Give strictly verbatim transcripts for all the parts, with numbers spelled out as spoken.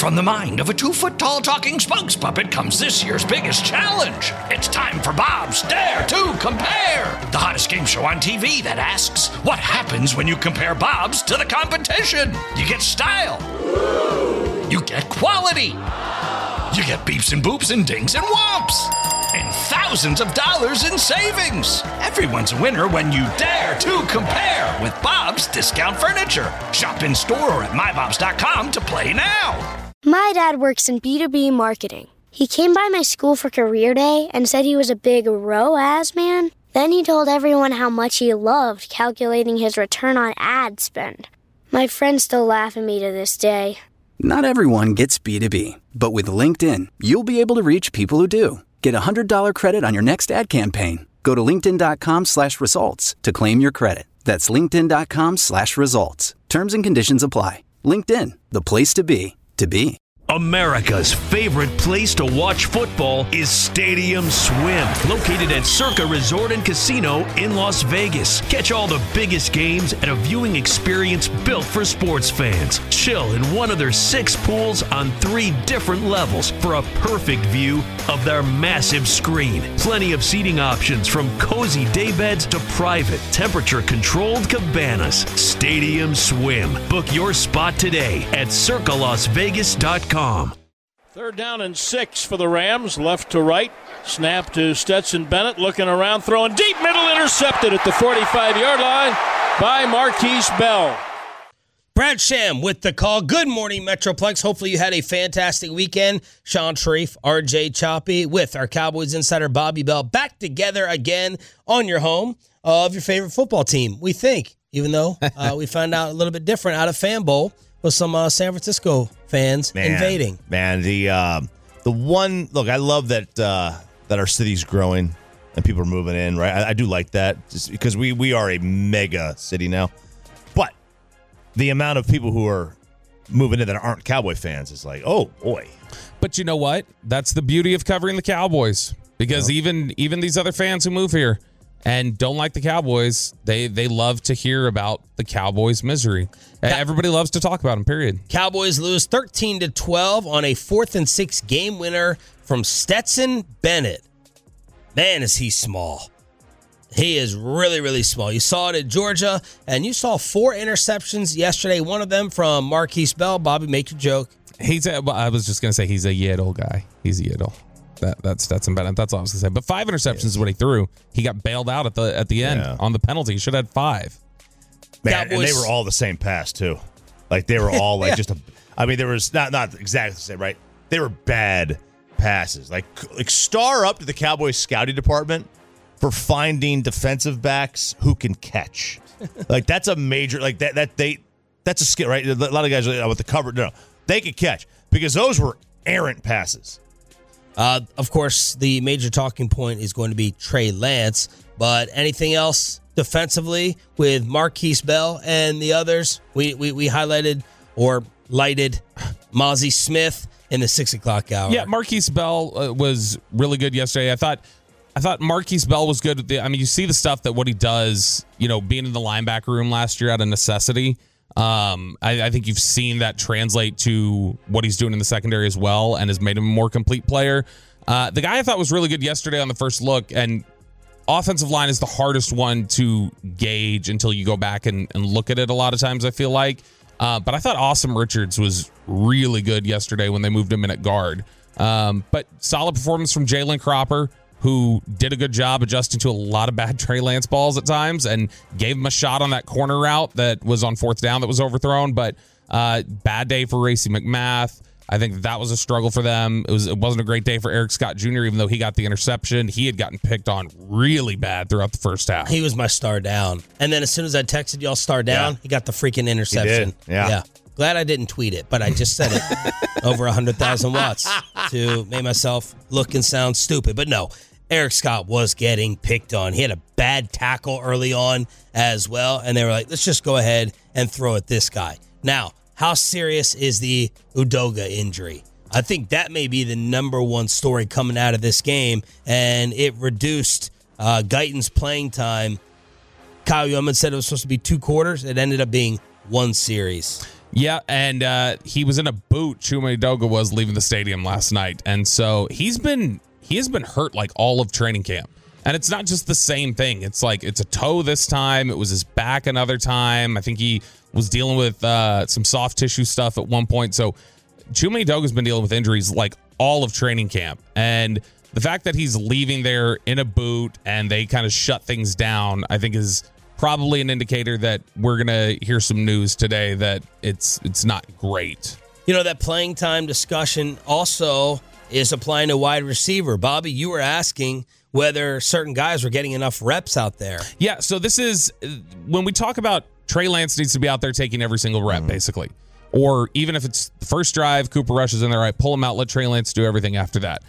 From the mind of a two-foot-tall talking spokes puppet comes this year's biggest challenge. It's time for Bob's Dare to Compare, the hottest game show on T V that asks, what happens when you compare Bob's to the competition? You get style. You get quality. You get beeps and boops and dings and whomps. And thousands of dollars in savings. Everyone's a winner when you dare to compare with Bob's Discount Furniture. Shop in store or at my bobs dot com to play now. My dad works in B two B marketing. He came by my school for career day and said he was a big R O A S man. Then he told everyone how much he loved calculating his return on ad spend. My friends still laugh at me to this day. Not everyone gets B two B, but with LinkedIn, you'll be able to reach people who do. Get a one hundred dollars credit on your next ad campaign. Go to linkedin.com slash results to claim your credit. That's linkedin.com slash results. Terms and conditions apply. LinkedIn, the place to be, to be. America's favorite place to watch football is Stadium Swim, located at Circa Resort and Casino in Las Vegas. Catch all the biggest games at a viewing experience built for sports fans. Chill in one of their six pools on three different levels for a perfect view of their massive screen. Plenty of seating options from cozy daybeds to private, temperature-controlled cabanas. Stadium Swim. Book your spot today at circa las vegas dot com. Third down and six for the Rams, left to right. Snap to Stetson Bennett, looking around, throwing deep, middle, intercepted at the forty-five-yard line by Marquise Bell. Brad Sham with the call. Good morning, Metroplex. Hopefully you had a fantastic weekend. Sean Sharif, R J Choppy, with our Cowboys insider Bobby Bell, back together again on your home of your favorite football team, we think, even though uh, we found out a little bit different out of Fan Bowl with some uh, San Francisco fans man, invading. Man, the uh, the one look, I love that uh, that our city's growing and people are moving in. Right, I, I do like that just because we we are a mega city now. But the amount of people who are moving in that aren't Cowboy fans is like, oh boy. But you know what? That's the beauty of covering the Cowboys, because yeah. even even these other fans who move here and don't like the Cowboys, they they love to hear about the Cowboys' misery. Everybody loves to talk about them, period. Cowboys lose thirteen to twelve on a fourth and six game winner from Stetson Bennett. Man, is he small. He is really, really small. You saw it at Georgia, and you saw four interceptions yesterday, one of them from Marquise Bell. Bobby, make your joke. He's a, I was just going to say he's a Yiddle guy. He's a Yiddle. That, that's Stetson Bennett. That's all I was going to say. But five interceptions is what he threw. He got bailed out at the at the end yeah. on the penalty. He should have had five. Man, Cowboys. And they were all the same pass, too. Like, they were all, like, yeah. just a... I mean, there was not not exactly the same, right? They were bad passes. Like, like star up to the Cowboys scouting department for finding defensive backs who can catch. Like, that's a major... Like, that that they... That's a skill, right? A lot of guys are like, with the cover... No, they can catch. Because those were errant passes. Uh, of course, the major talking point is going to be Trey Lance. But anything else defensively with Marquise Bell and the others? We we, we highlighted or lighted Mozzie Smith in the six o'clock hour. Yeah, Marquise Bell uh, was really good yesterday. I thought I thought Marquise Bell was good. I mean, you see the stuff that what he does, you know, being in the linebacker room last year out of necessity. Um, I, I think you've seen that translate to what he's doing in the secondary as well and has made him a more complete player. Uh, the guy I thought was really good yesterday on the first look, and offensive line is the hardest one to gauge until you go back and, and look at it a lot of times, I feel like. Uh, but I thought Awesome Richards was really good yesterday when they moved him in at guard. Um, but solid performance from Jalen Cropper, who did a good job adjusting to a lot of bad Trey Lance balls at times and gave him a shot on that corner route that was on fourth down that was overthrown. But uh, bad day for Racey McMath. I think that was a struggle for them. It, was, it wasn't a great day for Eric Scott Junior, even though he got the interception. He had gotten picked on really bad throughout the first half. He was my star down. And then as soon as I texted y'all star down, yeah. he got the freaking interception. He did. Yeah. yeah. Glad I didn't tweet it, but I just said it over one hundred thousand watts to make myself look and sound stupid. But no, Eric Scott was getting picked on. He had a bad tackle early on as well, and they were like, let's just go ahead and throw at this guy. Now, how serious is the Udoga injury? I think that may be the number one story coming out of this game, and it reduced uh, Guyton's playing time. Kyle Yeoman said it was supposed to be two quarters. It ended up being one series. Yeah, and uh, he was in a boot. Chuma Edoga was leaving the stadium last night, and so he's been he has been hurt like all of training camp. And it's not just the same thing. It's like it's a toe this time. It was his back another time. I think he was dealing with uh, some soft tissue stuff at one point. So Chuma Edoga's been dealing with injuries like all of training camp, and the fact that he's leaving there in a boot and they kind of shut things down, I think is probably an indicator that we're going to hear some news today that it's it's not great. You know, that playing time discussion also is applying to wide receiver. Bobby, you were asking whether certain guys were getting enough reps out there. Yeah, so this is, when we talk about Trey Lance needs to be out there taking every single rep, mm-hmm. basically. Or even if it's the first drive, Cooper Rush is in there, right, pull him out, let Trey Lance do everything after that.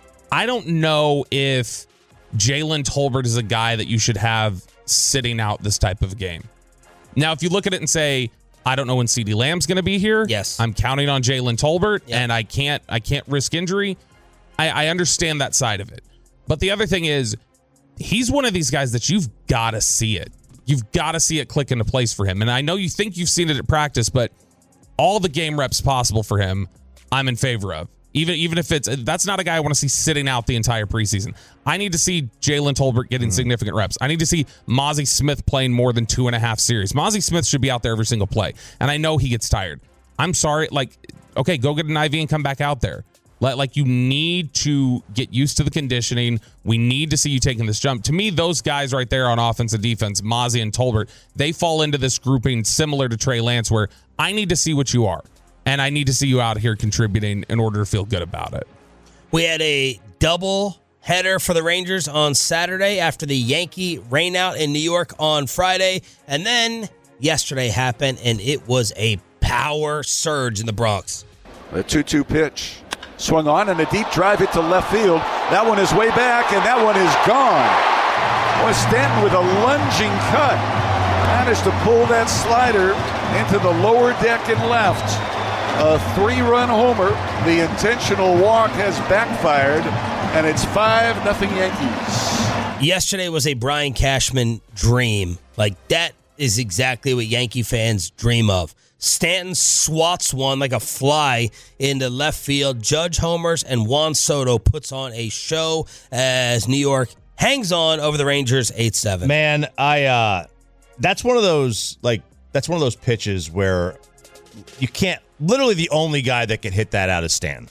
I don't know if Jalen Tolbert is a guy that you should have sitting out this type of game. Now, if you look at it and say, I don't know when CeeDee Lamb's going to be here. Yes. I'm counting on Jalen Tolbert, yep. and I can't I can't risk injury. I, I understand that side of it. But the other thing is, he's one of these guys that you've got to see it. You've got to see it click into place for him. And I know you think you've seen it at practice, but all the game reps possible for him, I'm in favor of. Even even if it's, that's not a guy I want to see sitting out the entire preseason. I need to see Jalen Tolbert getting mm. significant reps. I need to see Mozzie Smith playing more than two and a half series. Mozzie Smith should be out there every single play. And I know he gets tired. I'm sorry. Like, okay, go get an I V and come back out there. Like, you need to get used to the conditioning. We need to see you taking this jump. To me, those guys right there on offense and defense, Mozzie and Tolbert, they fall into this grouping similar to Trey Lance, where I need to see what you are. And I need to see you out here contributing in order to feel good about it. We had a double header for the Rangers on Saturday after the Yankee rainout in New York on Friday. And then yesterday happened, and it was a power surge in the Bronx. A two two pitch. Swung on and a deep drive hit to left field. That one is way back, and that one is gone. Boy, Stanton with a lunging cut managed to pull that slider into the lower deck and left. A three-run homer. The intentional walk has backfired, and it's five nothing Yankees. Yesterday was a Brian Cashman dream. Like, that is exactly what Yankee fans dream of. Stanton swats one like a fly into left field. Judge homers, and Juan Soto puts on a show as New York hangs on over the Rangers eight seven. Man, I uh, that's one of those like that's one of those pitches where you can't. Literally, the only guy that could hit that out is Stanton.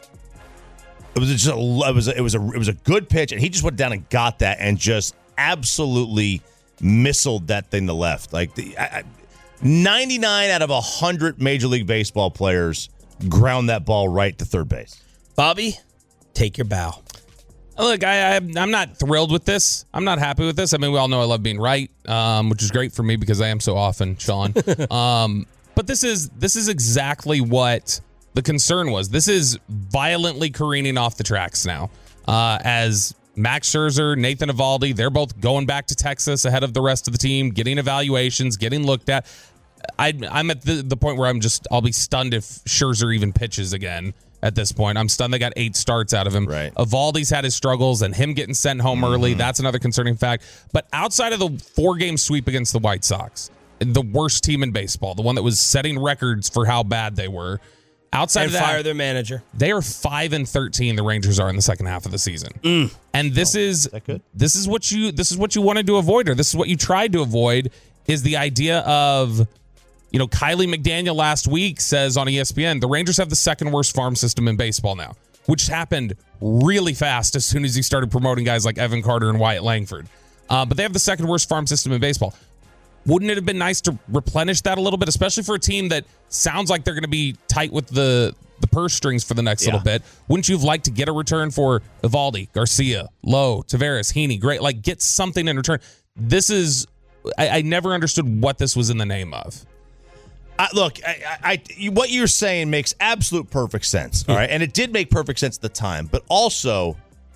It was just a, it was a, it was a it was a good pitch, and he just went down and got that and just absolutely missiled that thing to left. Like the. I, I, ninety-nine out of one hundred Major League Baseball players ground that ball right to third base. Bobby, take your bow. Look, I, I, I'm not thrilled with this. I'm not happy with this. I mean, we all know I love being right, um, which is great for me because I am so often, Sean. um, but this is this is exactly what the concern was. This is violently careening off the tracks now. Uh, as Max Scherzer, Nathan Eovaldi, they're both going back to Texas ahead of the rest of the team, getting evaluations, getting looked at. I, I'm at the, the point where I'm just, I'll be stunned if Scherzer even pitches again at this point. I'm stunned they got eight starts out of him. Right. Eovaldi's had his struggles, and him getting sent home mm-hmm. early, that's another concerning fact. But outside of the four-game sweep against the White Sox, the worst team in baseball, the one that was setting records for how bad they were, outside and of that, fire their manager. They are five and thirteen. The Rangers are in the second half of the season, mm. and this oh, is, is that good? this is what you this is what you wanted to avoid, or this is what you tried to avoid, is the idea of, you know, Kylie McDaniel last week says on E S P N the Rangers have the second worst farm system in baseball now, which happened really fast as soon as he started promoting guys like Evan Carter and Wyatt Langford. Uh, but they have the second worst farm system in baseball. Wouldn't it have been nice to replenish that a little bit, especially for a team that sounds like they're going to be tight with the, the purse strings for the next yeah. little bit? Wouldn't you have liked to get a return for Eovaldi, Garcia, Lowe, Taveras, Heaney? Great, like get something in return. This is, I, I never understood what this was in the name of. Uh, look, I, I, I, what you're saying makes absolute perfect sense, all right? And it did make perfect sense at the time, but also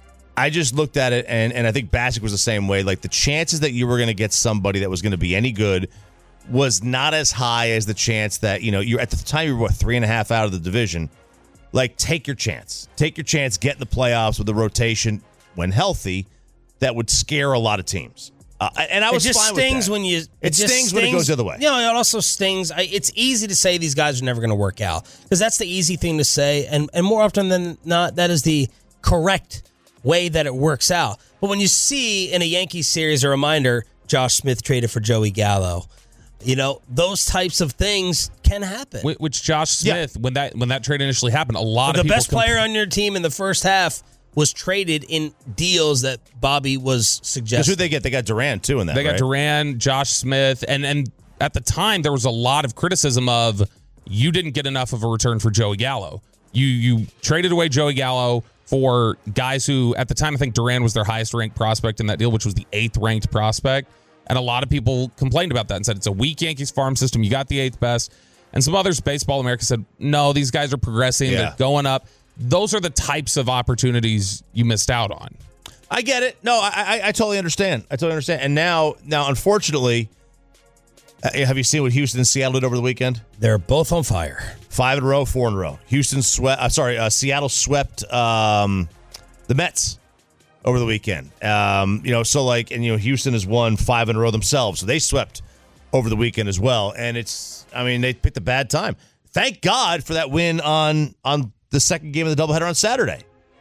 I just looked at it, and, and I think Bassick was the same way. Like, the chances that you were going to get somebody that was going to be any good was not as high as the chance that, you know, you're at the time you were, what, three and a half out of the division. Like, take your chance. Take your chance, get in the playoffs with a rotation when healthy that would scare a lot of teams. Uh, and I was it just fine stings with that. when you. It, It just stings stings when it goes the other way. You know, it also stings. I, it's easy to say these guys are never going to work out because that's the easy thing to say, and and more often than not, that is the correct way that it works out. But when you see in a Yankees series a reminder, Josh Smith traded for Joey Gallo, you know, those types of things can happen. Which Josh Smith, yeah. when that when that trade initially happened, a lot the of people best player on your team in the first half was traded in deals that Bobby was suggesting. Who they get? They got Durant too in that. They got right? Durant, Josh Smith, and and at the time there was a lot of criticism of you didn't get enough of a return for Joey Gallo. You you traded away Joey Gallo for guys who at the time I think Durant was their highest ranked prospect in that deal, which was the eighth ranked prospect. And a lot of people complained about that and said it's a weak Yankees farm system. You got the eighth best. And some others, Baseball America, said, no, these guys are progressing. Yeah. They're going up. Those are the types of opportunities you missed out on. I get it. No, I, I, I totally understand. I totally understand. And now, now, unfortunately, uh, have you seen what Houston and Seattle did over the weekend? They're both on fire. Five in a row, four in a row. Houston swept. Uh, sorry, uh, Seattle swept um, the Mets over the weekend. Um, you know, so like, and you know, Houston has won five in a row themselves, so they swept over the weekend as well. And it's, I mean, they picked a bad time. Thank God for that win on on. the second game of the doubleheader on Saturday.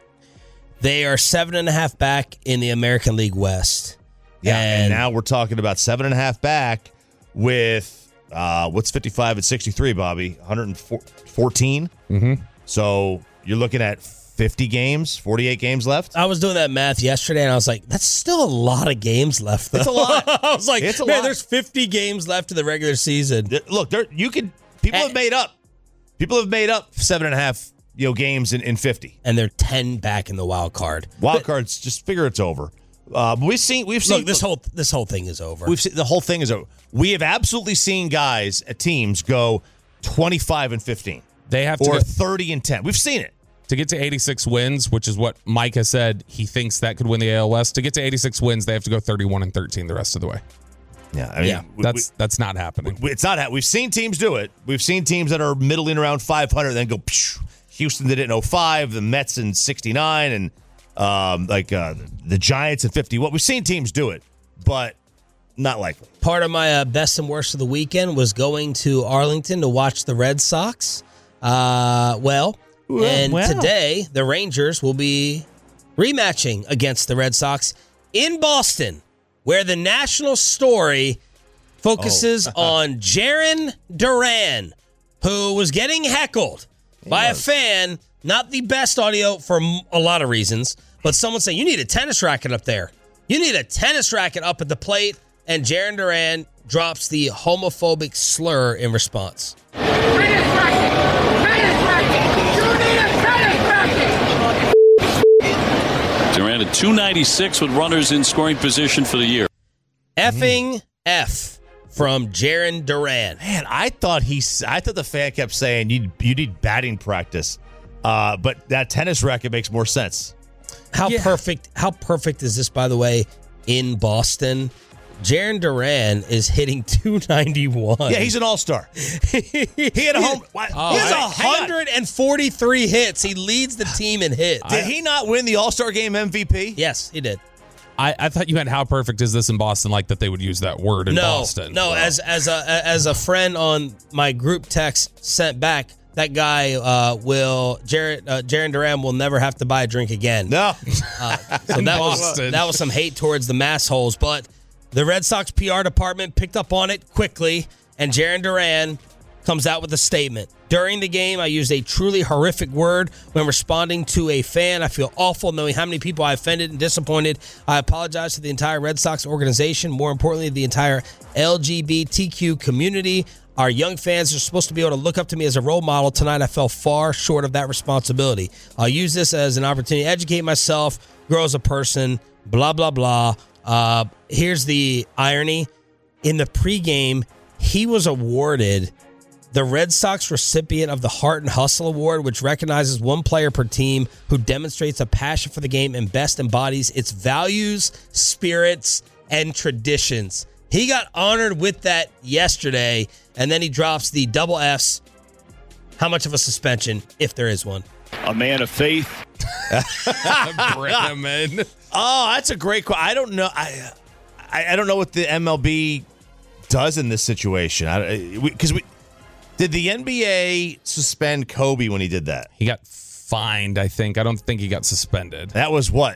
They are seven and a half back in the American League West. Yeah, and, and now we're talking about seven and a half back with, uh, what's fifty-five and sixty-three, Bobby? one hundred fourteen? Mm-hmm. So you're looking at fifty games, forty-eight games left? I was doing that math yesterday, and I was like, that's still a lot of games left, though. It's a lot. I was like, it's a man, lot. There's fifty games left in the regular season. Look, there you can, people have made up. People have made up seven and a half you know, games in, in fifty. And they're ten back in the wild card. Wild cards, just figure it's over. Uh, but we've seen, we've seen Look, this whole this whole thing is over. We've seen, the whole thing is over. We have absolutely seen guys at teams go twenty-five and fifteen. They have to or go, thirty and ten. We've seen it. To get to eighty-six wins, which is what Mike has said he thinks that could win the A L West. To get to eighty-six wins, they have to go thirty-one and thirteen the rest of the way. Yeah, I mean, yeah, we, that's we, that's not happening. We, it's not happening. We've seen teams do it. We've seen teams that are middling around five hundred, then go. Psh, Houston did it in oh five, the Mets in sixty-nine, and um, like uh, the Giants in fifty. Well, we've seen teams do it, but not likely. Part of my uh, best and worst of the weekend was going to Arlington to watch the Red Sox. Uh, well, well and well. today the Rangers will be rematching against the Red Sox in Boston, where the national story focuses oh. on Jarren Duran, who was getting heckled by a fan. Not the best audio for a lot of reasons, but someone saying, you need a tennis racket up there. You need a tennis racket up at the plate, and Jarren Duran drops the homophobic slur in response. Tennis racket! Tennis racket! You need a tennis racket! Duran at two ninety-six with runners in scoring position for the year. Effing mm. F from Jarren Duran. Man, I thought he. I thought the fan kept saying you you need batting practice, uh, but that tennis racket makes more sense. How yeah. perfect! How perfect is this, by the way? In Boston, Jarren Duran is hitting two ninety-one. Yeah, he's an all-star. he had a home. Oh, he has one hundred forty-three hits. He leads the team in hits. Did he not win the All-Star Game M V P? Yes, he did. I, I thought you meant how perfect is this in Boston, like that they would use that word in no, Boston. No, as as a as a friend on my group text sent back, that guy uh, will Jarren uh, Jarren Duran will never have to buy a drink again. No, uh, so that was that was some hate towards the mass holes, but the Red Sox P R department picked up on it quickly, and Jarren Duran comes out with a statement. During the game, I used a truly horrific word when responding to a fan. I feel awful knowing how many people I offended and disappointed. I apologize to the entire Red Sox organization, more importantly, the entire L G B T Q community. Our young fans are supposed to be able to look up to me as a role model. Tonight, I fell far short of that responsibility. I'll use this as an opportunity to educate myself, grow as a person, blah, blah, blah. Uh, here's the irony. In the pregame, he was awarded the Red Sox recipient of the Heart and Hustle Award, which recognizes one player per team who demonstrates a passion for the game and best embodies its values, spirits, and traditions. He got honored with that yesterday, and then he drops the double F's. How much of a suspension, if there is one? A man of faith. Bring him in. Oh, that's a great question. I don't know. I I, I don't know what the M L B does in this situation. Because we, we did the N B A suspend Kobe when he did that? He got fined, I think. I don't think he got suspended. That was what?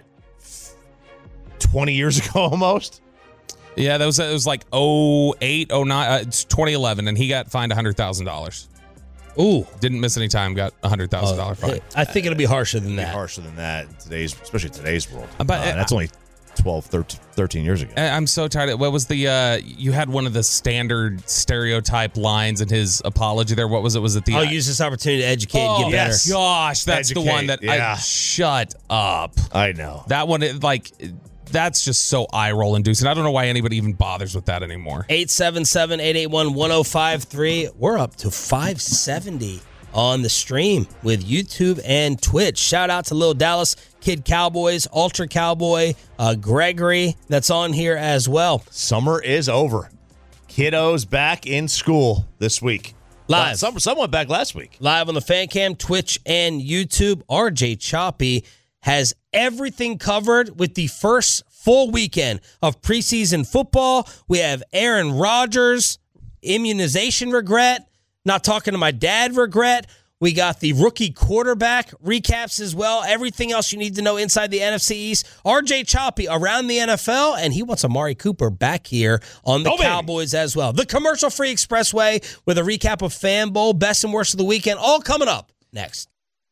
twenty years ago almost? Yeah, that was it was like oh eight, oh nine, uh, it's twenty eleven, and he got fined one hundred thousand dollars. Ooh. Didn't miss any time, got one hundred thousand dollars oh, fine. I think it'll be harsher than that. Harsher than that in today's, especially today's world. But, uh, that's only twelve, thirteen years ago. I'm so tired of, what was the, uh, you had one of the standard stereotype lines in his apology there. What was it? Was it the... I'll use this opportunity to educate oh, and get better. Yes. Gosh, that's Educate, the one that yeah. I... Shut up. I know. That one, it, like... That's just so eye-roll inducing. I don't know why anybody even bothers with that anymore. eight seven seven, eight eight one, one oh five three. We're up to five seventy on the stream with YouTube and Twitch. Shout out to Lil Dallas, Kid Cowboys, Ultra Cowboy, uh, Gregory, that's on here as well. Summer is over. Kiddos back in school this week. Live. Uh, some, some went back last week. Live on the Fan Cam, Twitch, and YouTube. R J Choppy has everything covered with the first full weekend of preseason football. We have Aaron Rodgers, immunization regret, not talking to my dad regret. We got the rookie quarterback recaps as well. Everything else you need to know inside the N F C East. R J Choppy around the N F L, and he wants Amari Cooper back here on the oh, Cowboys baby. as well. The commercial-free Expressway with a recap of Fan Bowl, best and worst of the weekend, all coming up next.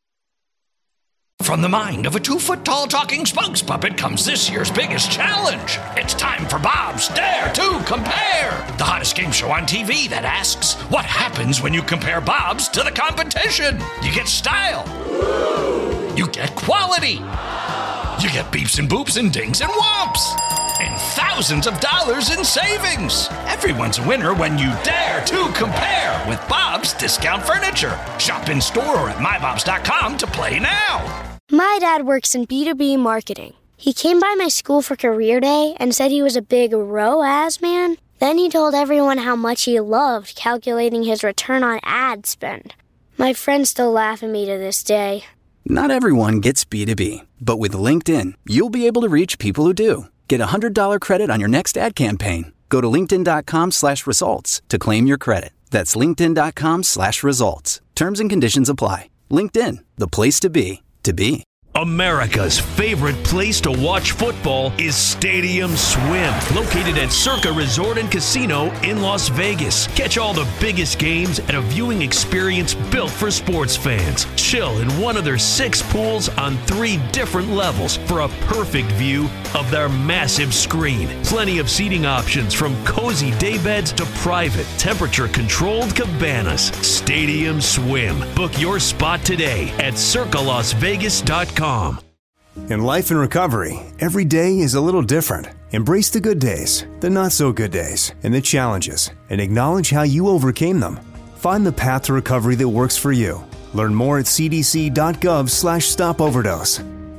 From the mind of a two-foot-tall talking spokes puppet comes this year's biggest challenge. It's time for Bob's Dare to Compare, the hottest game show on T V that asks, what happens when you compare Bob's to the competition? You get style. You get quality. You get beeps and boops and dings and whomps. And thousands of dollars in savings. Everyone's a winner when you dare to compare with Bob's Discount Furniture. Shop in store or at my bobs dot com to play now. My dad works in B two B marketing. He came by my school for career day and said he was a big R O A S man. Then he told everyone how much he loved calculating his return on ad spend. My friends still laugh at me to this day. Not everyone gets B two B, but with LinkedIn, you'll be able to reach people who do. Get a one hundred dollars credit on your next ad campaign. Go to linkedin.com slash results to claim your credit. That's linkedin.com slash results. Terms and conditions apply. LinkedIn, the place to be, to be. America's favorite place to watch football is Stadium Swim, located at Circa Resort and Casino in Las Vegas. Catch all the biggest games at a viewing experience built for sports fans. Chill in one of their six pools on three different levels for a perfect view of their massive screen. Plenty of seating options from cozy daybeds to private, temperature-controlled cabanas. Stadium Swim. Book your spot today at circa las vegas dot com. In life and recovery, every day is a little different. Embrace the good days, the not so good days, and the challenges, and acknowledge how you overcame them. Find the path to recovery that works for you. Learn more at cdc.gov slash stop overdose.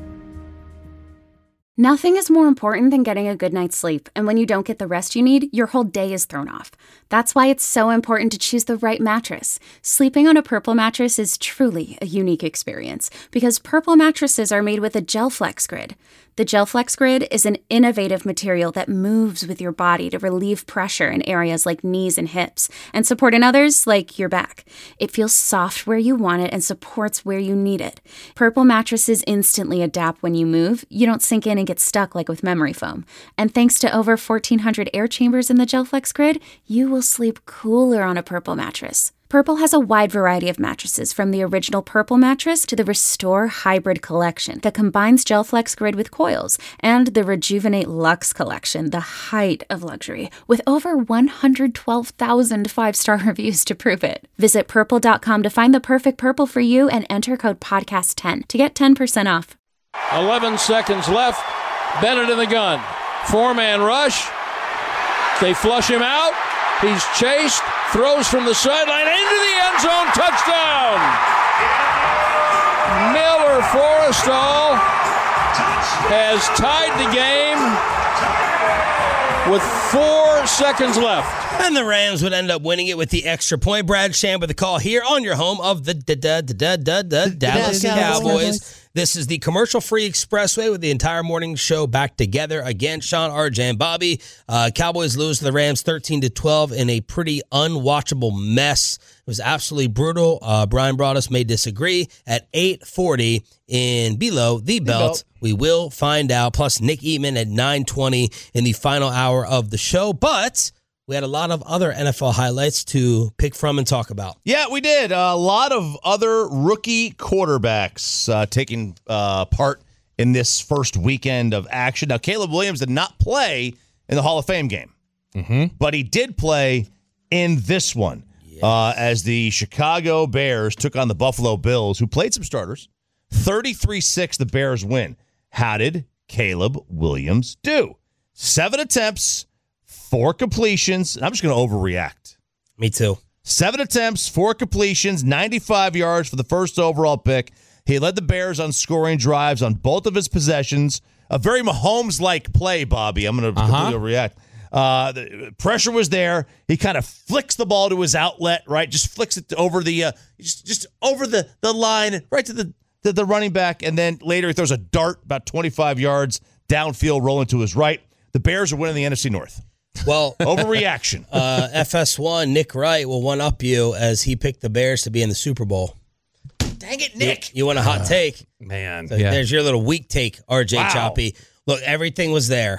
Nothing is more important than getting a good night's sleep, and when you don't get the rest you need, your whole day is thrown off. That's why it's so important to choose the right mattress. Sleeping on a Purple mattress is truly a unique experience because Purple mattresses are made with a GelFlex Grid. The GelFlex Grid is an innovative material that moves with your body to relieve pressure in areas like knees and hips and support in others like your back. It feels soft where you want it and supports where you need it. Purple mattresses instantly adapt when you move. You don't sink in and get stuck like with memory foam. And thanks to over fourteen hundred air chambers in the GelFlex Grid, you will sleep cooler on a Purple mattress. Purple has a wide variety of mattresses, from the original Purple mattress to the Restore Hybrid collection that combines GelFlex Grid with coils, and the Rejuvenate Luxe collection, the height of luxury, with over one hundred twelve thousand five-star reviews to prove it. Visit purple dot com to find the perfect Purple for you and enter code podcast ten to get ten percent off. eleven seconds left. Bennett in the gun. Four-man rush. They flush him out. He's chased, throws from the sideline into the end zone, touchdown! Miller Forrestall has tied the game with four seconds left. And the Rams would end up winning it with the extra point. Brad Sham with the call here on your home of the da, da, da, da, da, Dallas Cowboys. This is the commercial-free expressway with the entire morning show back together again. Sean, R J, and Bobby. Uh, Cowboys lose to the Rams thirteen to twelve in a pretty unwatchable mess. It was absolutely brutal. Uh, Brian Broaddus may disagree. At eight forty in Below the Belt, belt, we will find out. Plus Nick Eatman at nine twenty in the final hour of the show. But we had a lot of other N F L highlights to pick from and talk about. Yeah, we did. A lot of other rookie quarterbacks uh, taking uh, part in this first weekend of action. Now, Caleb Williams did not play in the Hall of Fame game, mm-hmm. but he did play in this one yes. uh, as the Chicago Bears took on the Buffalo Bills, who played some starters. thirty-three six, the Bears win. How did Caleb Williams do? Seven attempts, four completions. I'm just going to overreact. Me too. Seven attempts, four completions, ninety-five yards for the first overall pick. He led the Bears on scoring drives on both of his possessions. A very Mahomes-like play, Bobby. I'm going to uh-huh. completely overreact. Uh, the pressure was there. He kind of flicks the ball to his outlet, right? Just flicks it over the uh, just just over the, the line, right to the, the the running back, and then later he throws a dart about twenty-five yards downfield, rolling to his right. The Bears are winning the N F C North. Well, overreaction. Uh, F S one, Nick Wright will one up you as he picked the Bears to be in the Super Bowl. Dang it, Nick! You, you want a hot uh, take, man? So yeah. There's your little weak take, R J wow. Choppy. Look, everything was there.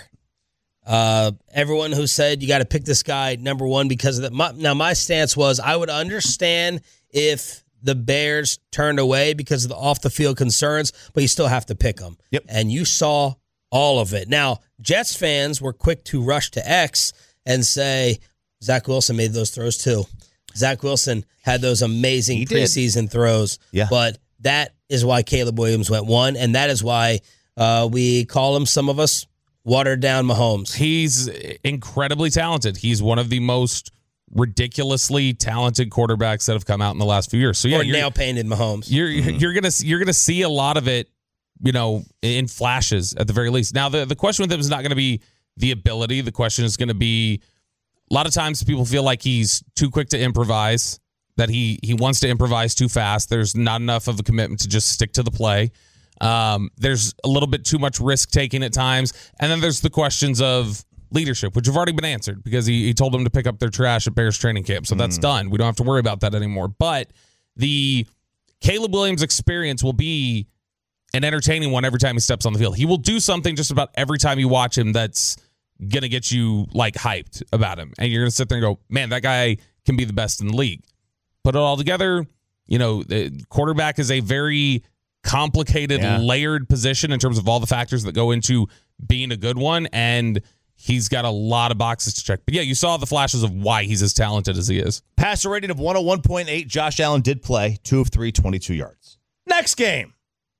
Uh, everyone who said you got to pick this guy number one because of that. My, now, my stance was I would understand if the Bears turned away because of the off the field concerns, but you still have to pick them. Yep. And you saw all of it. Now, Jets fans were quick to rush to X and say, Zach Wilson made those throws too. Zach Wilson had those amazing preseason throws. Yeah. But that is why Caleb Williams went one, and that is why uh, we call him, some of us, watered down Mahomes. He's incredibly talented. He's one of the most ridiculously talented quarterbacks that have come out in the last few years. So yeah, or nail painted Mahomes. You're mm-hmm. you're gonna you're gonna see a lot of it, you know, in flashes at the very least. Now the the question with him is not going to be the ability. The question is going to be a lot of times people feel like he's too quick to improvise, that he he wants to improvise too fast. There's not enough of a commitment to just stick to the play. Um, there's a little bit too much risk taking at times. And then there's the questions of leadership, which have already been answered because he, he told them to pick up their trash at Bears training camp. So mm. that's done. We don't have to worry about that anymore. But the Caleb Williams experience will be an entertaining one every time he steps on the field. He will do something just about every time you watch him that's going to get you like hyped about him. And you're going to sit there and go, man, that guy can be the best in the league. Put it all together. You know, the quarterback is a very complicated, yeah. layered position in terms of all the factors that go into being a good one, and he's got a lot of boxes to check. But yeah, you saw the flashes of why he's as talented as he is. Passer rating of one oh one point eight. Josh Allen did play two of three, twenty-two yards. Next game,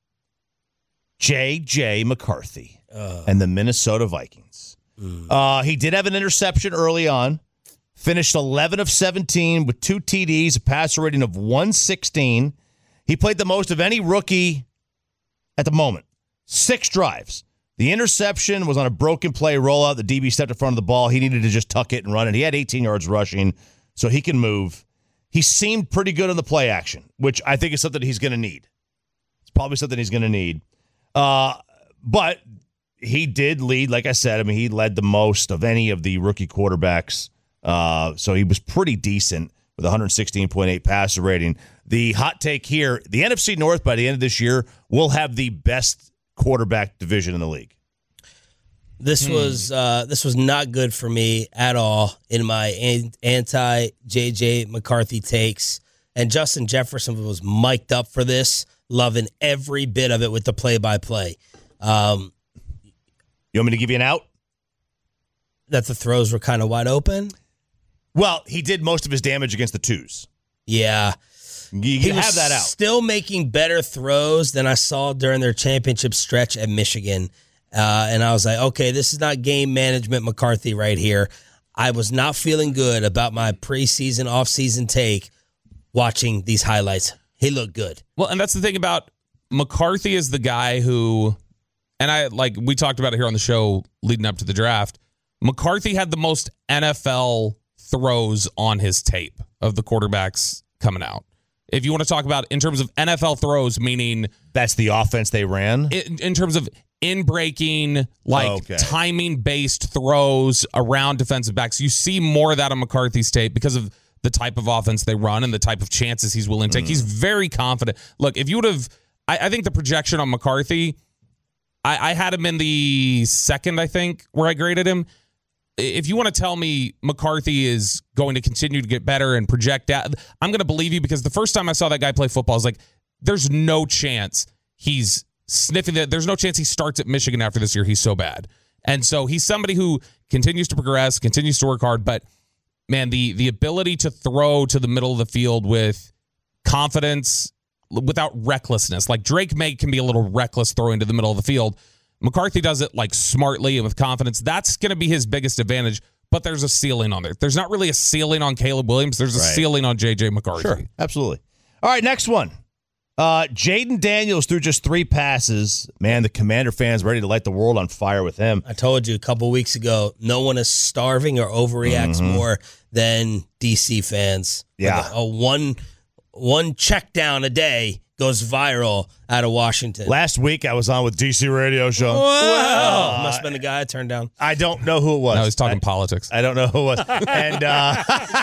J J McCarthy uh. and the Minnesota Vikings. Mm. Uh, he did have an interception early on. Finished eleven of seventeen with two T Ds, a passer rating of one sixteen. He played the most of any rookie at the moment. Six drives. The interception was on a broken play rollout. The D B stepped in front of the ball. He needed to just tuck it and run it. He had eighteen yards rushing, so he can move. He seemed pretty good on the play action, which I think is something he's going to need. It's probably something he's going to need. Uh, but he did lead, like I said. I mean, he led the most of any of the rookie quarterbacks. Uh, so he was pretty decent with one sixteen point eight passer rating. The hot take here, the N F C North by the end of this year will have the best quarterback division in the league. This hmm. was uh, this was not good for me at all in my anti-J J McCarthy takes. And Justin Jefferson was mic'd up for this, loving every bit of it with the play-by-play. Um, you want me to give you an out? That the throws were kind of wide open? Well, he did most of his damage against the twos. Yeah. You he have was that out. Still making better throws than I saw during their championship stretch at Michigan. Uh, and I was like, okay, this is not game management McCarthy right here. I was not feeling good about my preseason, offseason take watching these highlights. He looked good. Well, and that's the thing about McCarthy is the guy who, and I like we talked about it here on the show leading up to the draft, McCarthy had the most N F L throws on his tape of the quarterbacks coming out. If you want to talk about in terms of N F L throws, meaning that's the offense they ran. In, in terms of in breaking, like okay. timing based throws around defensive backs, you see more of that on McCarthy's tape because of the type of offense they run and the type of chances he's willing to take. Mm. He's very confident. Look, if you would have, I, I think the projection on McCarthy, I, I had him in the second, I think, where I graded him. If you want to tell me McCarthy is going to continue to get better and project out, I'm going to believe you because the first time I saw that guy play football, I was like, there's no chance he's sniffing that. There's no chance he starts at Michigan after this year. He's so bad. And so he's somebody who continues to progress, continues to work hard. But, man, the the ability to throw to the middle of the field with confidence, without recklessness. Like Drake May can be a little reckless throwing to the middle of the field. McCarthy does it like smartly and with confidence. That's going to be his biggest advantage, but there's a ceiling on there. There's not really a ceiling on Caleb Williams. There's a right. ceiling on J J McCarthy. Sure, absolutely. All right, next one. Uh, Jaden Daniels threw just three passes. Man, the Commander fans ready to light the world on fire with him. I told you a couple weeks ago, no one is starving or overreacts mm-hmm. more than D C fans. Yeah. Like a, a one, one check down a day goes viral out of Washington. Last week, I was on with D C Radio Show. Wow. Uh, Must have been the guy I turned down. I don't know who it was. No, he's talking I, politics. I don't know who it was. and uh,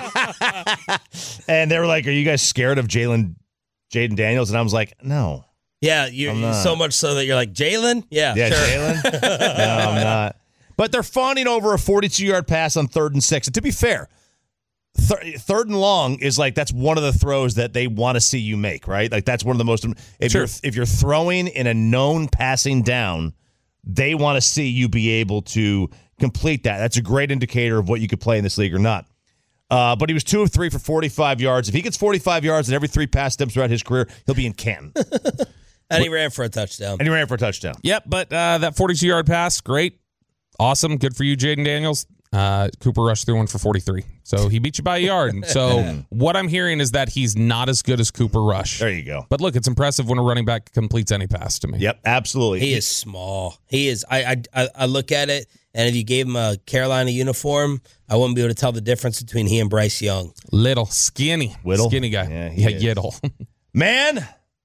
and they were like, are you guys scared of Jalen, Jaden Daniels? And I was like, no. Yeah, you're so much so that you're like, Jalen? Yeah, yeah, sure. Jalen? No, I'm not. But they're fawning over a forty-two-yard pass on third and six. And to be fair, Th- third and long is like that's one of the throws that they want to see you make, right? Like that's one of the most. If sure. you're if you're throwing in a known passing down, they want to see you be able to complete that. That's a great indicator of what you could play in this league or not. Uh, but he was two of three for forty-five yards. If he gets forty-five yards in every three pass attempts throughout his career, he'll be in Canton. And he ran for a touchdown. And he ran for a touchdown. Yep, but uh, that forty-two-yard pass, great, awesome, good for you, Jaden Daniels. Uh, Cooper Rush threw one for forty-three. So he beat you by a yard. So what I'm hearing is that he's not as good as Cooper Rush. There you go. But look, it's impressive when a running back completes any pass to me. Yep, absolutely. He is small. He is. I I I look at it, and if you gave him a Carolina uniform, I wouldn't be able to tell the difference between he and Bryce Young. Little, skinny. Whittle? Skinny guy. Yeah, he yeah is. Yiddle. Man,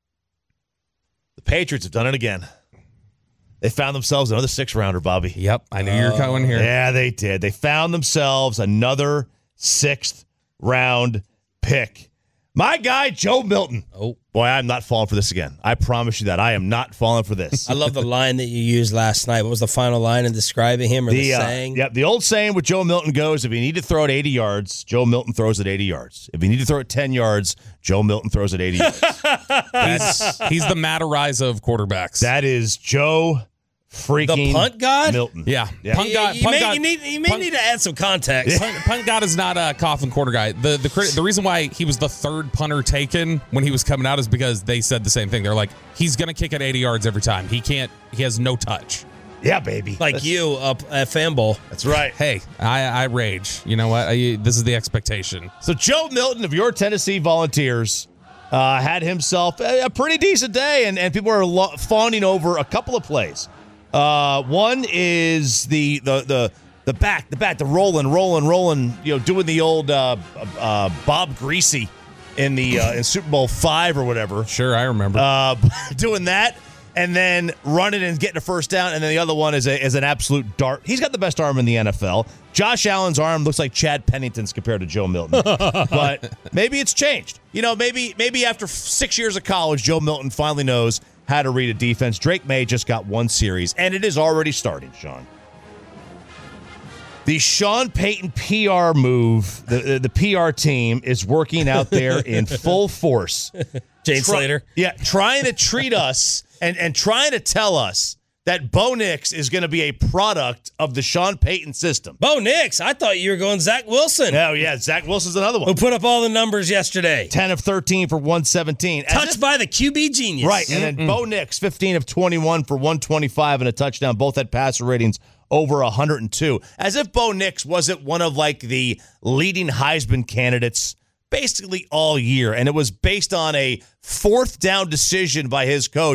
the Patriots have done it again. They found themselves another six-rounder, Bobby. Yep, I knew you were coming here. Yeah, they did. They found themselves another sixth-round pick. My guy, Joe Milton. Oh. Boy, I'm not falling for this again. I promise you that. I am not falling for this. I love the line that you used last night. What was the final line in describing him or the, the uh, saying? Yeah, the old saying with Joe Milton goes, if you need to throw it eighty yards, Joe Milton throws it eighty yards. If you need to throw it ten yards, Joe Milton throws it eighty yards. That's, he's the Matt Araiza of quarterbacks. That is Joe freaking the punt god? Milton. Yeah. yeah. Punt god. You, punt may, god, you, need, you may punt, need to add some context. Punt, punt god is not a coffin quarter guy. The the the reason why he was the third punter taken when he was coming out is because they said the same thing. They're like, he's going to kick it eighty yards every time. He can't, he has no touch. Yeah, baby. Like That's, you up at Fanbowl. That's right. Hey, I, I rage. You know what? I, this is the expectation. So Joe Milton of your Tennessee Volunteers uh, had himself a, a pretty decent day, and, and people are lo- fawning over a couple of plays. Uh, one is the the the the back, the back, the rolling, rolling, rolling. You know, doing the old uh, uh, Bob Greasy in the uh, in Super Bowl five or whatever. Sure, I remember uh, doing that, and then running and getting a first down. And then the other one is a is an absolute dart. He's got the best arm in the N F L. Josh Allen's arm looks like Chad Pennington's compared to Joe Milton, but maybe it's changed. You know, maybe maybe after six years of college, Joe Milton finally knows how to read a defense. Drake May just got one series, and it is already starting, Sean. The Sean Payton P R move, the, the, the P R team is working out there in full force. Jane Try, Slater. Yeah, trying to treat us and, and trying to tell us that Bo Nix is going to be a product of the Sean Payton system. Bo Nix? I thought you were going Zach Wilson. Oh, yeah, Zach Wilson's another one. Who put up all the numbers yesterday. ten of thirteen for one seventeen. Touched if, by the Q B genius. Right, and then mm-hmm. Bo Nix, fifteen of twenty-one for one twenty-five and a touchdown. Both had passer ratings over one hundred two. As if Bo Nix wasn't one of, like, the leading Heisman candidates basically all year, and it was based on a fourth down decision by his coach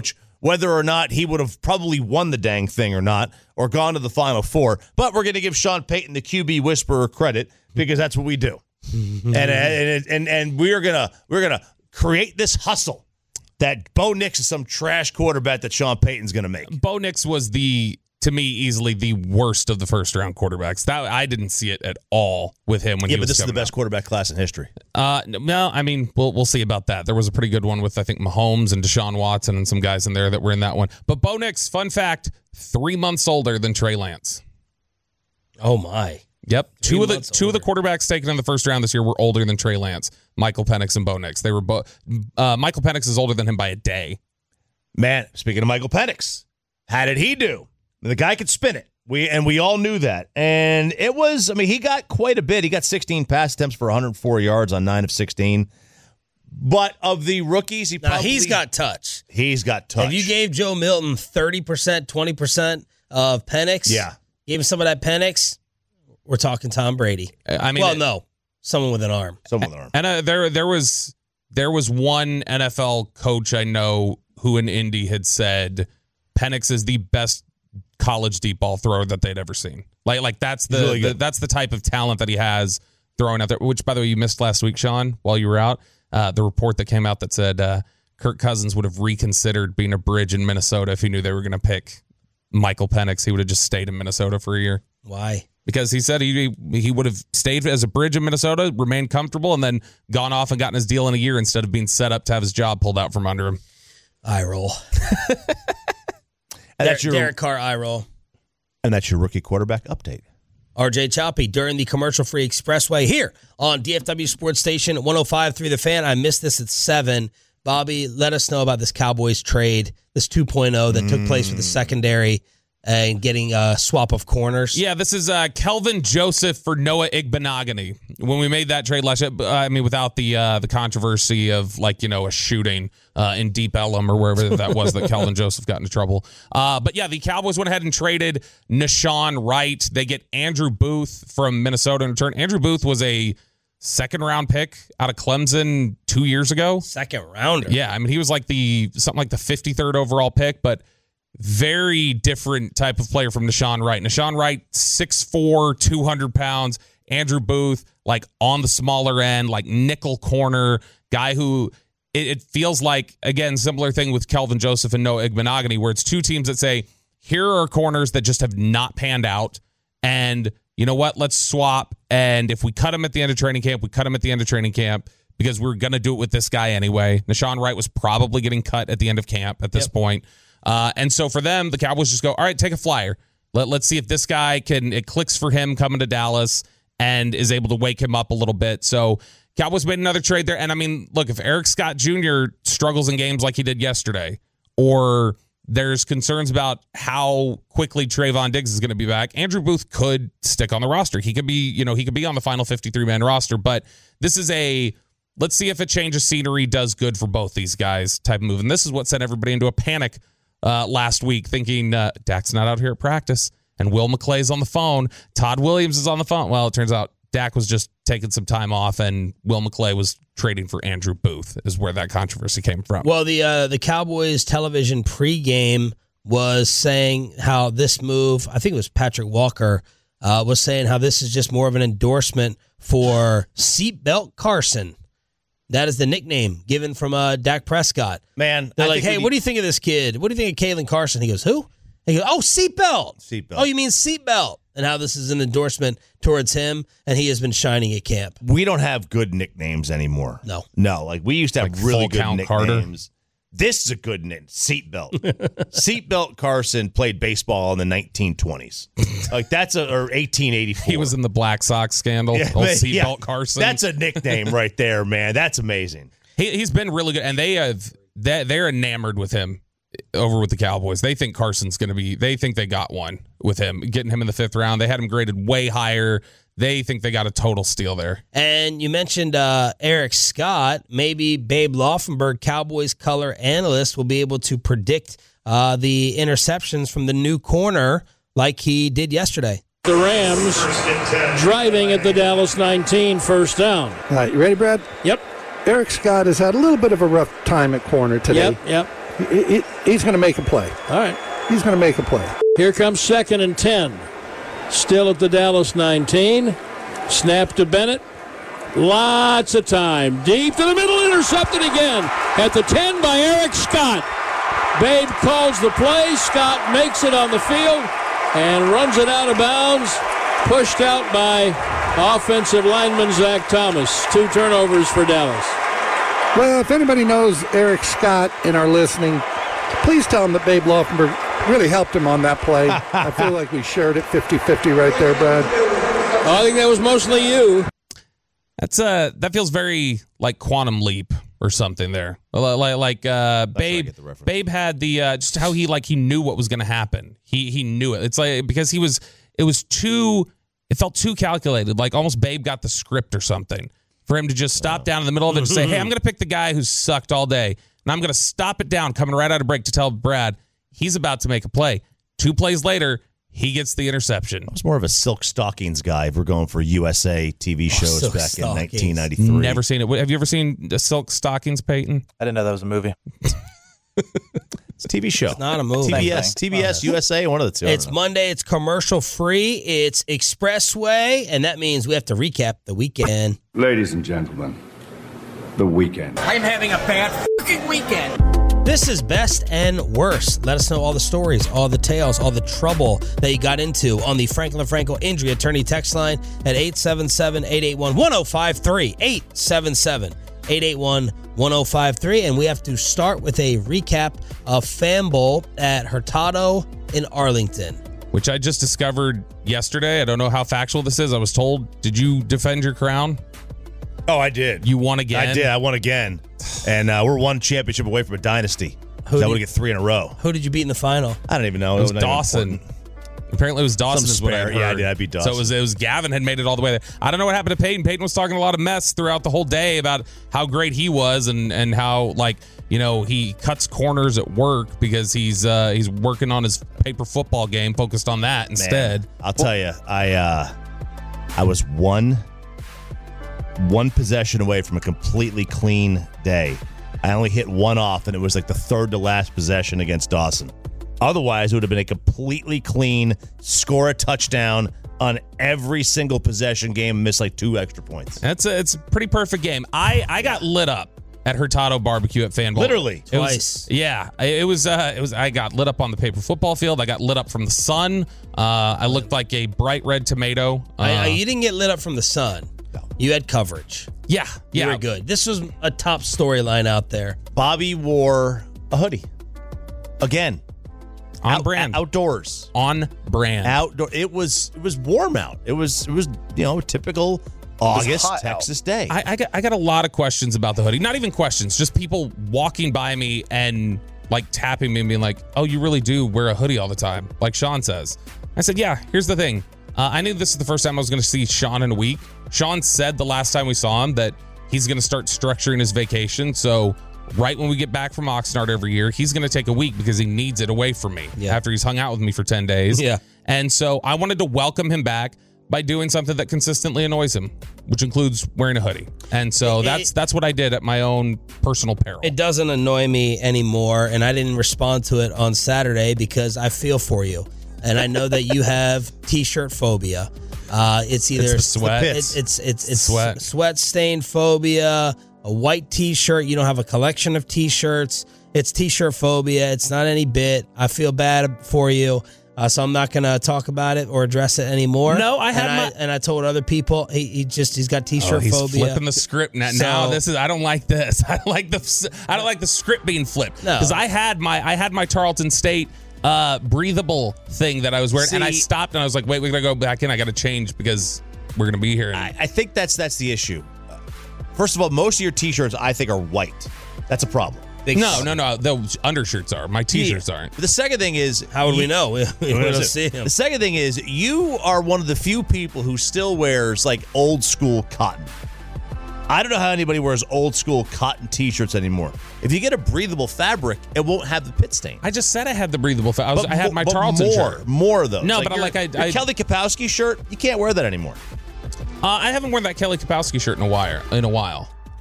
whether or not he would have probably won the dang thing or not, or gone to the Final Four. But we're going to give Sean Payton, the Q B whisperer, credit because that's what we do. and, and and and we're gonna we're gonna create this hustle that Bo Nix is some trash quarterback that Sean Payton's gonna make. Bo Nix was the, to me, easily the worst of the first round quarterbacks. That I didn't see it at all with him when yeah, he was but this is the best out. quarterback class in history. Uh, no, I mean we'll we'll see about that. There was a pretty good one with I think Mahomes and Deshaun Watson and some guys in there that were in that one. But Bo Nix, fun fact, three months older than Trey Lance. Oh my. Yep, Three two of the months two older. of the quarterbacks taken in the first round this year were older than Trey Lance. Michael Penix and Bo Nix. They were both. Uh, Michael Penix is older than him by a day. Man, speaking of Michael Penix, how did he do? The guy could spin it. We and we all knew that. And it was, I mean, he got quite a bit. He got sixteen pass attempts for one hundred four yards on nine of sixteen. But of the rookies, he now probably he's got touch. He's got touch. If you gave Joe Milton thirty percent, twenty percent of Penix, yeah, gave him some of that Penix, we're talking Tom Brady. I mean, well, no, someone with an arm. Someone with an arm. And uh, there there was there was one N F L coach I know who in Indy had said Penix is the best college deep ball thrower that they'd ever seen. Like like that's the, Really the good. that's the type of talent that he has throwing out there. Which, by the way, you missed last week, Sean, while you were out. Uh, the report that came out that said uh, Kirk Cousins would have reconsidered being a bridge in Minnesota if he knew they were going to pick Michael Penix. He would have just stayed in Minnesota for a year. Why? Because he said he he would have stayed as a bridge in Minnesota, remained comfortable, and then gone off and gotten his deal in a year instead of being set up to have his job pulled out from under him. Eye roll. And that's Der- your Derek Carr eye roll. and that's your rookie quarterback update. R J Choppy during the commercial-free expressway here on D F W Sports Station one oh five point three The Fan. I missed this at seven. Bobby, let us know about this Cowboys trade, this two point oh that took place with the secondary and getting a swap of corners. Yeah, this is uh, Kelvin Joseph for Noah Igbenogany. When we made that trade last year, uh, I mean, without the uh, the controversy of, like, you know, a shooting uh, in Deep Ellum or wherever that was that Kelvin Joseph got into trouble. Uh, but, yeah, the Cowboys went ahead and traded Nashawn Wright. They get Andrew Booth from Minnesota in return. Andrew Booth was a second-round pick out of Clemson two years ago. Second rounder. Yeah, I mean, he was like the something like the fifty-third overall pick, but very different type of player from Nashawn Wright. Nashawn Wright, six foot four, two hundred pounds. Andrew Booth, like on the smaller end, like nickel corner, guy who it, it feels like, again, similar thing with Kelvin Joseph and Noah Igbenogany, where it's two teams that say, here are corners that just have not panned out, and you know what, let's swap, and if we cut him at the end of training camp, we cut him at the end of training camp, because we're going to do it with this guy anyway. Nashawn Wright was probably getting cut at the end of camp at this Yep. point. Uh, and so for them, the Cowboys just go, all right, take a flyer. Let, let's see if this guy can, it clicks for him coming to Dallas and is able to wake him up a little bit. So Cowboys made another trade there. And I mean, look, if Eric Scott Junior struggles in games like he did yesterday, or there's concerns about how quickly Trayvon Diggs is going to be back, Andrew Booth could stick on the roster. He could be, you know, he could be on the final fifty-three man roster, but this is a, let's see if a change of scenery does good for both these guys type of move. And this is what sent everybody into a panic Uh, last week, thinking uh, Dak's not out here at practice, and Will McClay's on the phone. Todd Williams is on the phone. Well, it turns out Dak was just taking some time off, and Will McClay was trading for Andrew Booth, is where that controversy came from. Well, the uh, the Cowboys television pregame was saying how this move, I think it was Patrick Walker, uh, was saying how this is just more of an endorsement for Seatbelt Carson. That is the nickname given from uh, Dak Prescott. Man, they're I like, think hey, when what do you- you think of this kid? What do you think of Kalen Carson? He goes, who? And he goes, oh, seatbelt. Seatbelt. Oh, you mean seatbelt. And how this is an endorsement towards him, and he has been shining at camp. We don't have good nicknames anymore. No. No, like we used to have Like really Full good Count Carter? nicknames. This is a good name. Seatbelt. Seatbelt Carson played baseball in the nineteen twenties. Like that's a or eighteen eighty-four. He was in the Black Sox scandal, Yeah, old man, seatbelt yeah. Carson. That's a nickname right there, man. That's amazing. He, he's been really good, and they have they, they're enamored with him over with the Cowboys. They think Carson's going to be. They think they got one with him, getting him in the fifth round. They had him graded way higher. They think they got a total steal there. And you mentioned uh, Eric Scott. Maybe Babe Laufenberg, Cowboys color analyst, will be able to predict uh, the interceptions from the new corner like he did yesterday. The Rams driving at the Dallas nineteen, first down. All right, you ready, Brad? Yep. Eric Scott has had a little bit of a rough time at corner today. Yep, yep. He, he, he's going to make a play. All right. He's going to make a play. Here comes second and ten. Still at the Dallas nineteen. Snap to Bennett. Lots of time. Deep to the middle. Intercepted again. At the ten by Eric Scott. Babe calls the play. Scott makes it on the field and runs it out of bounds. Pushed out by offensive lineman Zach Thomas. Two turnovers for Dallas. Well, if anybody knows Eric Scott and are listening, please tell him that Babe Laufenberg really helped him on that play. I feel like we shared it fifty-fifty right there, Brad. I think that was mostly you. That's uh that feels very like Quantum Leap or something there. Like like uh Babe Babe had the uh just how he like he knew what was going to happen. He he knew it. It's like because he was it was too it felt too calculated. Like almost Babe got the script or something for him to just stop oh. down in the middle of it and say, "Hey, I'm going to pick the guy who's sucked all day, and I'm going to stop it down coming right out of break to tell Brad he's about to make a play." Two plays later, he gets the interception. I was more of a Silk Stockings guy if we're going for U S A T V shows oh, back stockings. in nineteen ninety-three. Never seen it. Have you ever seen Silk Stockings, Peyton? I didn't know that was a movie. It's a T V show. It's not a movie. T B S, T B S, U S A, one of the two. It's Monday. It's commercial free. It's Expressway, and that means we have to recap the weekend. Ladies and gentlemen, the weekend. I'm having a bad fucking weekend. This is best and worst. Let us know all the stories, all the tales, all the trouble that you got into on the Franklin Franco Injury Attorney text line at eight seven seven, eight eight one, one oh five three. eight seven seven, eight eight one, one oh five three. And we have to start with a recap of Fan Bowl at Hurtado in Arlington. Which I just discovered yesterday. I don't know how factual this is. I was told, did you defend your crown? Oh, I did. You won again? I did. I won again. And uh, we're one championship away from a dynasty. Who so I would get three in a row. Who did you beat in the final? I don't even know. It was, it was Dawson. Apparently it was Dawson. Some is what I spare. heard. Yeah, I did. I beat Dawson. So it was, it was Gavin had made it all the way there. I don't know what happened to Peyton. Peyton was talking a lot of mess throughout the whole day about how great he was and, and how, like, you know, he cuts corners at work because he's uh, he's working on his paper football game, focused on that instead. Man, I'll tell you, I uh, I was one one possession away from a completely clean day. I only hit one off, and it was like the third to last possession against Dawson. Otherwise, it would have been a completely clean, score a touchdown on every single possession game, miss like two extra points. That's a, it's a pretty perfect game. I, I got lit up at Hurtado Barbecue at Fan Bowl. Literally. It Twice. Was, yeah. It was, uh, it was, I got lit up on the paper football field. I got lit up from the sun. Uh, I looked like a bright red tomato. Uh, I, I, you didn't get lit up from the sun. You had coverage. Yeah, yeah. You were good. This was a top storyline out there. Bobby wore a hoodie. Again. On out, brand. Outdoors. On brand. Outdoor. It was it was warm out. It was, it was you know, typical August Texas out. day. I, I, got, I got a lot of questions about the hoodie. Not even questions, just people walking by me and like tapping me and being like, oh, you really do wear a hoodie all the time, like Sean says. I said, yeah, here's the thing. Uh, I knew this is the first time I was going to see Sean in a week. Sean said the last time we saw him that he's going to start structuring his vacation. So right when we get back from Oxnard every year, he's going to take a week because he needs it away from me yeah. after he's hung out with me for ten days. Yeah. And so I wanted to welcome him back by doing something that consistently annoys him, which includes wearing a hoodie. And so it, that's that's what I did at my own personal peril. It doesn't annoy me anymore, and I didn't respond to it on Saturday because I feel for you. And I know that you have T-shirt phobia. Uh, it's either it's the sweat. It's it's it's, it's sweat. sweat stain phobia. A white T-shirt. You don't have a collection of T-shirts. It's T-shirt phobia. It's not any bit. I feel bad for you. Uh, so I'm not going to talk about it or address it anymore. No, I had and my... I, and I told other people he, he just he's got T-shirt oh, he's phobia. Flipping the script now. So, now this is I don't like this. I don't like the I don't like the script being flipped because no. I had my I had my Tarleton State uh, breathable thing that I was wearing, See, and I stopped and I was like, wait, we got to go back in. I got to change because we're going to be here. And, I, I think that's that's the issue. First of all, most of your T-shirts I think are white. That's a problem. Big no, no, no. The undershirts are. My T-shirts yeah. aren't. The second thing is, how would you, we know? We, we don't see him. The second thing is, you are one of the few people who still wears like old school cotton. I don't know how anybody wears old school cotton T-shirts anymore. If you get a breathable fabric, it won't have the pit stain. I just said I had the breathable fabric. I, I had my but Tarleton more, shirt. More though. No, like but I your, like I, your I Kelly Kapowski shirt. You can't wear that anymore. Uh, I haven't worn that Kelly Kapowski shirt in a while. In a while.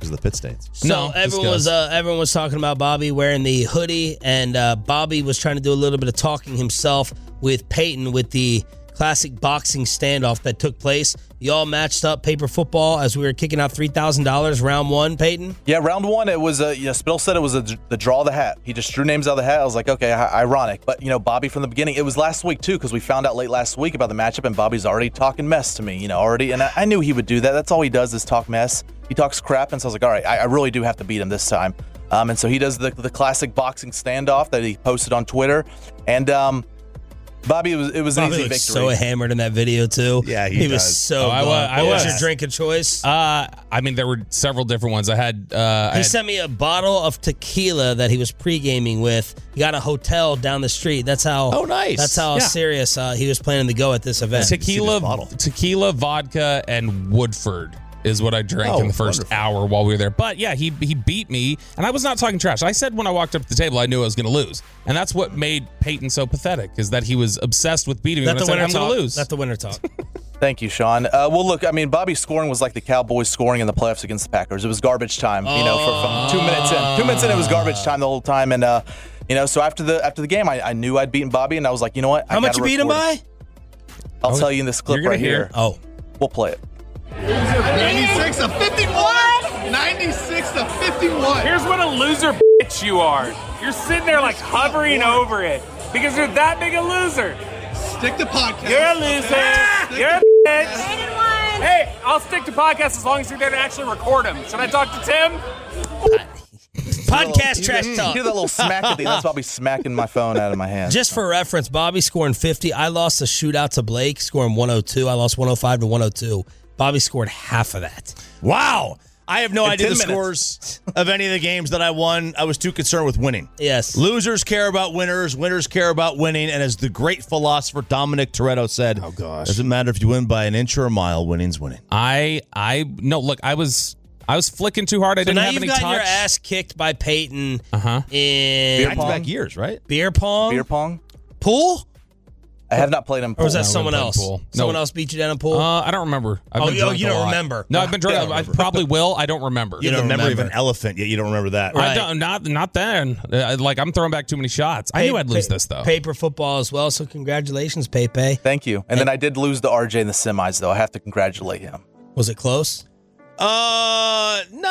because of the pit stains. So No, everyone was uh, everyone was talking about Bobby wearing the hoodie, and uh, Bobby was trying to do a little bit of talking himself with Peyton with the classic boxing standoff that took place. You all matched up paper football as we were kicking out three thousand dollars round one, Peyton? Yeah, round one, it was, a, you know, Spittle said it was a, the draw of the hat. He just drew names out of the hat. I was like, okay, ironic. But, you know, Bobby from the beginning, it was last week, too, because we found out late last week about the matchup, and Bobby's already talking mess to me, you know, already. And I, I knew he would do that. That's all he does is talk mess. He talks crap, and so I was like, all right, I, I really do have to beat him this time. Um, and so he does the, the classic boxing standoff that he posted on Twitter. And, um, Bobby, it was, it was an Bobby easy looked victory. so hammered in that video, too. Yeah, he, He was does. so Oh, I gone. wa- I What was was. your drink of choice? Uh, I mean, there were several different ones. I had. Uh, I He had sent me a bottle of tequila that he was pre-gaming with. He got a hotel down the street. That's how. Oh, nice. That's how Yeah. serious uh, he was planning to go at this event. tequila, tequila, vodka, and Woodford is what I drank Oh, in the first wonderful. hour while we were there. But yeah, he he beat me, and I was not talking trash. I said when I walked up to the table, I knew I was going to lose, and that's what made Peyton so pathetic, is that he was obsessed with beating me. Let And the I said, winner I'm going talk. to lose. Let the winner talk. Thank you, Sean. Uh, well, look, I mean, Bobby's scoring was like the Cowboys scoring in the playoffs against the Packers. It was garbage time, you know, for, from two minutes in. Two minutes in, it was garbage time the whole time. And, uh, you know, so after the after the game, I, I knew I'd beaten Bobby, and I was like, you know what? I How much gotta you beat him record it. by? I'll tell you in this clip You're gonna right hear. here. Oh. We'll play it. ninety-six to fifty-one. ninety-six to fifty-one. Here's what a loser bitch you are. You're sitting there like hovering over it because you're that big a loser. Stick to podcast. You're a loser. You're a bitch. Hey, I'll stick to podcasts as long as you're there to actually record them. Should I talk to Tim? Podcast trash talk. Hear that little smack at the end? That's Bobby smacking my phone out of my hand. Just for reference, Bobby scoring fifty. I lost a shootout to Blake, scoring one oh two. I lost one oh five to one oh two. Bobby scored half of that. Wow. I have no In idea the ten minutes. scores of any of the games that I won. I was too concerned with winning. Yes. Losers care about winners. Winners care about winning. And as the great philosopher Dominic Toretto said, Oh, gosh. doesn't matter if you win by an inch or a mile, winning's winning. I I no look. I was I was flicking too hard. I So didn't now have you've any gotten touch. your ass kicked by Peyton Uh-huh. in Back to back years, right? beer pong. Beer pong? Pool? I have not played him. Or was that No, someone we played else? pool. Someone No. else beat you down in pool? Uh, I don't remember. I've Oh, been you- drunk you a don't lot. remember. No, I've been drunk. You don't I remember. probably will. I don't remember. You You don't have a memory of remember. an elephant, yet you don't remember that. I Right. don't, not not then. Uh, like I'm throwing back too many shots. I knew I'd lose Pa- this though. Paper football as well, so congratulations, Pepe. Thank you. And then I did lose to R J in the semis, though. I have to congratulate him. Was it close? Uh, no,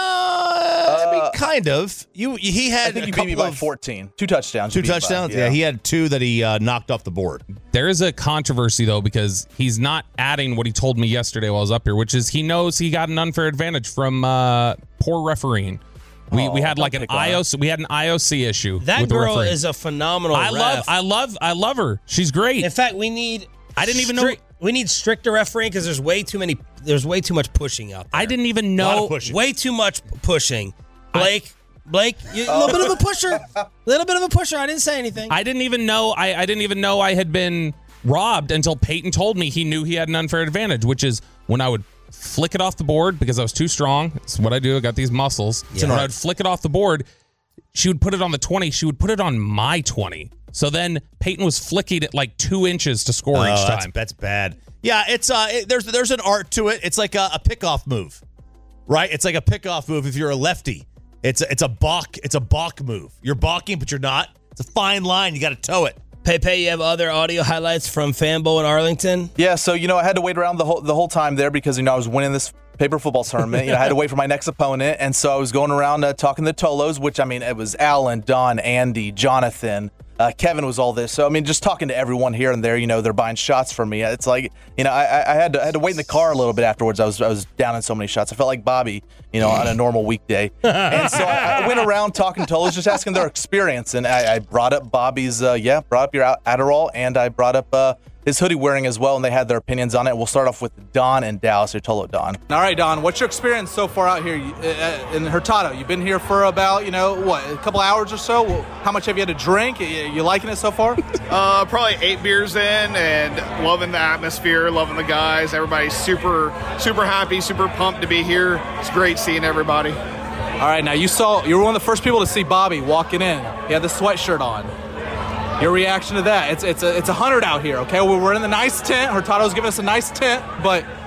I mean, kind of. You, he had I think a you beat me couple by of- fourteen. Two touchdowns. Two you beat me by, touchdowns. Yeah. he had two that he uh, knocked off the board. There is a controversy though because he's not adding what he told me yesterday while I was up here, which is he knows he got an unfair advantage from uh, poor refereeing. We we Oh, had like don't an pick on her. I O C. We had an I O C issue. That with the girl refereeing. is a phenomenal I ref. love. I love. I love her. She's great. In fact, we need. I didn't even know- strict- We need stricter refereeing because there's way too many. There's way too much pushing out there. I didn't even lot know. of pushing. Way too much pushing. Blake, Blake, you, a little bit of a pusher. A little bit of a pusher. I didn't say anything. I didn't even know. I, I didn't even know I had been robbed until Peyton told me he knew he had an unfair advantage, which is when I would flick it off the board because I was too strong. It's what I do. I got these muscles. So when I would flick it off the board, she would put it on the twenty. She would put it on my twenty. So then Peyton was flicking it like two inches to score Oh, each that's, time. that's bad. Yeah, it's uh, it, there's there's an art to it. It's like a, a pickoff move, right? It's like a pickoff move if you're a lefty. It's a, it's a balk. It's a balk move. You're balking, but you're not. It's a fine line. You got to toe it. Pepe, you have other audio highlights from Fanbowl in Arlington? Yeah, so, you know, I had to wait around the whole, the whole time there because, you know, I was winning this paper football tournament. You know, I had to wait for my next opponent. And so I was going around uh, talking to Tolos, which, I mean, it was Alan, Don, Andy, Jonathan. Uh, Kevin was all this. So, I mean, just talking to everyone here and there, you know, they're buying shots from me. It's like, you know, I, I had to I had to wait in the car a little bit afterwards. I was I was down in so many shots. I felt like Bobby, you know, on a normal weekday. And so I, I went around talking to Tolos, just asking their experience. And I, I brought up Bobby's, uh, yeah, brought up your Adderall, and I brought up uh, his hoodie wearing as well, and they had their opinions on it. We'll start off with Don and Dallas. Here, Tolo, Don. All right, Don, what's your experience so far out here uh, in Hurtado? You've been here for about, you know, what, a couple hours or so? How much have you had to drink? You, you liking it so far? Uh, probably eight beers in and loving the atmosphere, loving the guys. Everybody's super, super happy, super pumped to be here. It's great seeing everybody. All right, now you saw, you were one of the first people to see Bobby walking in. He had the sweatshirt on. Your reaction to that? It's it's a it's a hundred out here, okay? We're, we're in the nice tent. Hurtado's giving us a nice tent, but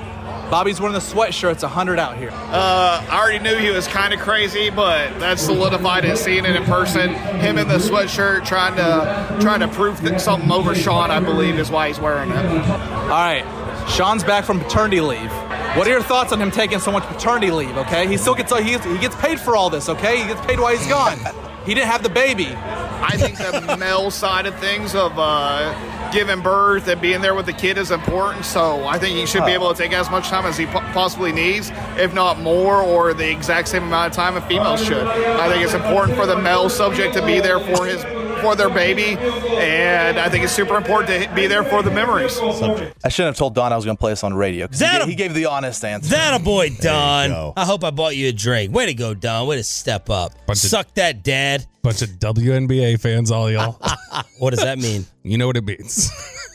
Bobby's wearing the sweatshirt. It's one hundred out here. Uh, I already knew he was kind of crazy, but that solidified it, seeing it in person. Him in the sweatshirt trying to trying to prove that something over Sean, I believe, is why he's wearing it. All right. Sean's back from paternity leave. What are your thoughts on him taking so much paternity leave, okay? He still gets he gets, he gets paid for all this, okay? He gets paid while he's gone. He didn't have the baby. I think the male side of things of uh, giving birth and being there with the kid is important, so I think he should be able to take as much time as he po- possibly needs, if not more, or the exact same amount of time a female should. I think it's important for the male subject to be there for his for their baby, and I think it's super important to be there for the memories. Subject. I shouldn't have told Don I was going to play this on radio. He, That gave, a- he gave the honest answer. That a boy, you Don. go. I hope I bought you a drink. Way to go, Don. Way to step up. Bunch of- Suck that, Dad. Bunch of W N B A fans, all y'all. What does that mean? You know what it means.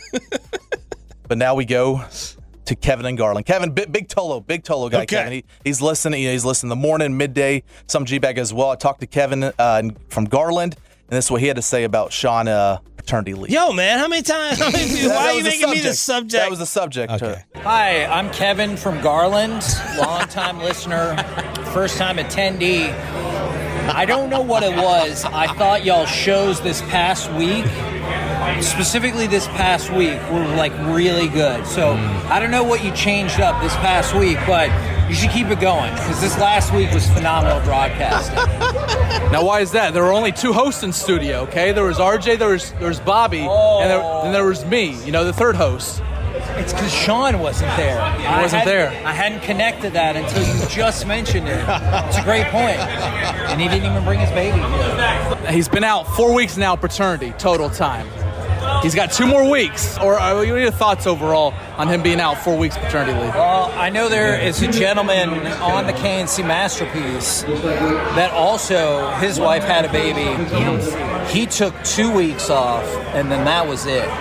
But now we go to Kevin and Garland. Kevin, big, big Tolo, big Tolo guy. Okay. Kevin, he, he's listening. He's listening the morning, midday, some G-bag as well. I talked to Kevin uh, from Garland, and this is what he had to say about Sean uh, paternity leave. Yo, man, how many times? How many, That- why that are you was the making me the subject. subject? That was the subject. Okay. Hi, I'm Kevin from Garland, longtime listener, first time attendee. I don't know what it was. I thought y'all shows this past week, specifically this past week, were like really good. So I don't know what you changed up this past week, but you should keep it going because this last week was phenomenal broadcasting. Now, why is that? There were only two hosts in studio, okay? There was R J, there was, there was Bobby, Oh. and, there, and there was me, you know, the third host. It's because Sean wasn't there. He wasn't there. I hadn't connected that until you just mentioned it. It's a great point. And he didn't even bring his baby here. He's been out four weeks now, paternity, total time. He's got two more weeks. Or uh, what are your thoughts overall on him being out four weeks paternity leave? Well, I know there is a gentleman on the K N C Masterpiece that also, his wife had a baby. He took two weeks off, and then that was it.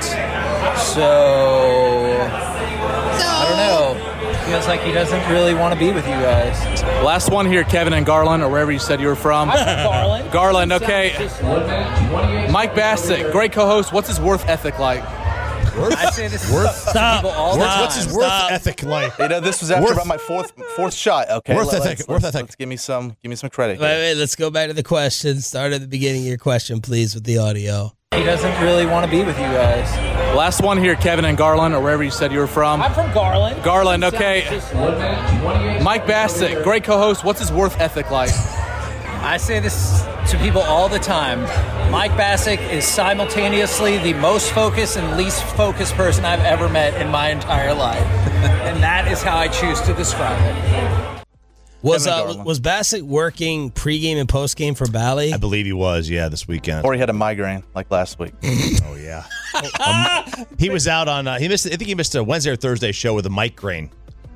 So, I don't know. Feels like he doesn't really want to be with you guys. Last one here, Kevin and Garland, or wherever you said you were from. I'm from Garland. Garland, okay. Mike Bassett, great co-host. What's his worth ethic like? I say this Worth? is to people all the time. What's his worth Stop. ethic like? You know, this was after Worth- about my fourth fourth shot. Okay, Worth let- ethic, Let's, worth let's, ethic. let's give me some give me some credit. Wait, here. wait, let's go back to the question. Start at the beginning of your question, please, with the audio. He doesn't really want to be with you guys. Last one here, Kevin and Garland, or wherever you said you were from. I'm from Garland. Garland, okay. Mike Bassett, great co-host. What's his worth ethic like? I say this to people all the time. Mike Bassick is simultaneously the most focused and least focused person I've ever met in my entire life. And that is how I choose to describe it. Was Kevin uh, Garland. was Bassett working pregame and postgame for Bally? I believe he was, yeah, this weekend. Or he had a migraine like last week. Oh, yeah. Um, he was out on, uh, he missed. I think he missed a Wednesday or Thursday show with a migraine.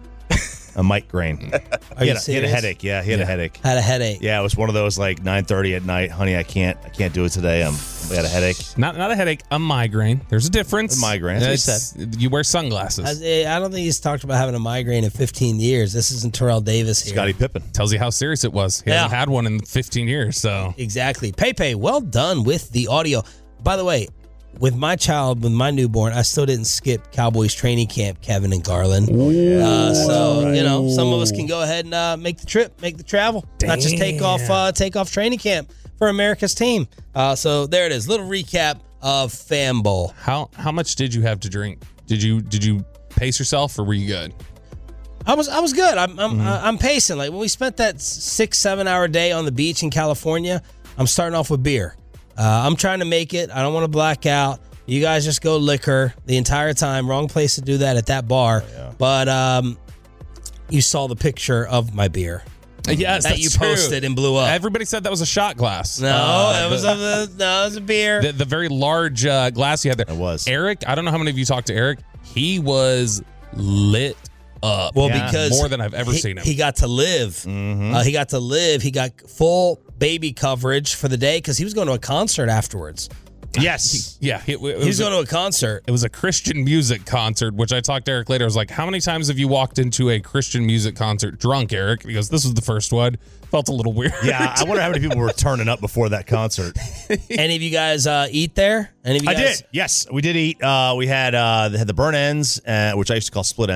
A migraine. Are he, you had a, he had a serious? headache. Yeah, he had a headache. Had a headache. Yeah, it was one of those like nine thirty at night. Honey, I can't. I can't do it today. I'm. I had a headache. Not not a headache, a migraine. There's a difference. A migraine, that's what he It's- You wear sunglasses. I, I don't think he's talked about having a migraine in fifteen years. This isn't Terrell Davis here. Scottie Pippen. Tells you how serious it was. He Yeah. hasn't had one in fifteen years, so. Exactly. Pepe, well done with the audio. By the way, with my child, with my newborn, I still didn't skip Cowboys training camp, Kevin and Garland. Uh, so, you know, some of us can go ahead and uh, make the trip, make the travel, not just take off uh, take off training camp for America's team. Uh, so there it is. Little recap of Fan Bowl. How how much did you have to drink? Did you did you pace yourself or were you good? I was I was good. I'm I'm, I'm pacing. Like when we spent that six seven hour day on the beach in California, I'm starting off with beer. Uh, I'm trying to make it. I don't want to black out. You guys just go liquor the entire time. Wrong place to do that at that bar. Oh, yeah. But um, you saw the picture of my beer. Yes, that that's you true. posted and blew up. Everybody said that was a shot glass. No, Uh, it was the, a no, it was a beer. the, the very large uh, glass you had there. It was. Eric, I don't know how many of you talked to Eric. He was lit up. Well, Yeah. because more than I've ever he, seen him. He got to live. Mm-hmm. Uh, he got to live. He got full baby coverage for the day because he was going to a concert afterwards. Yes. yeah, it, it He was was a, going to a concert. it was a Christian music concert, which I talked to Eric later. I was like, how many times have you walked into a Christian music concert drunk, Eric? He goes, this was the first one. Felt a little weird. Yeah, I wonder how many people were turning up before that concert. Any of you guys uh, eat there? Any of you I guys? did. Yes, we did eat. Uh, we had uh, they had the burn ends, uh, which I used to call split ends.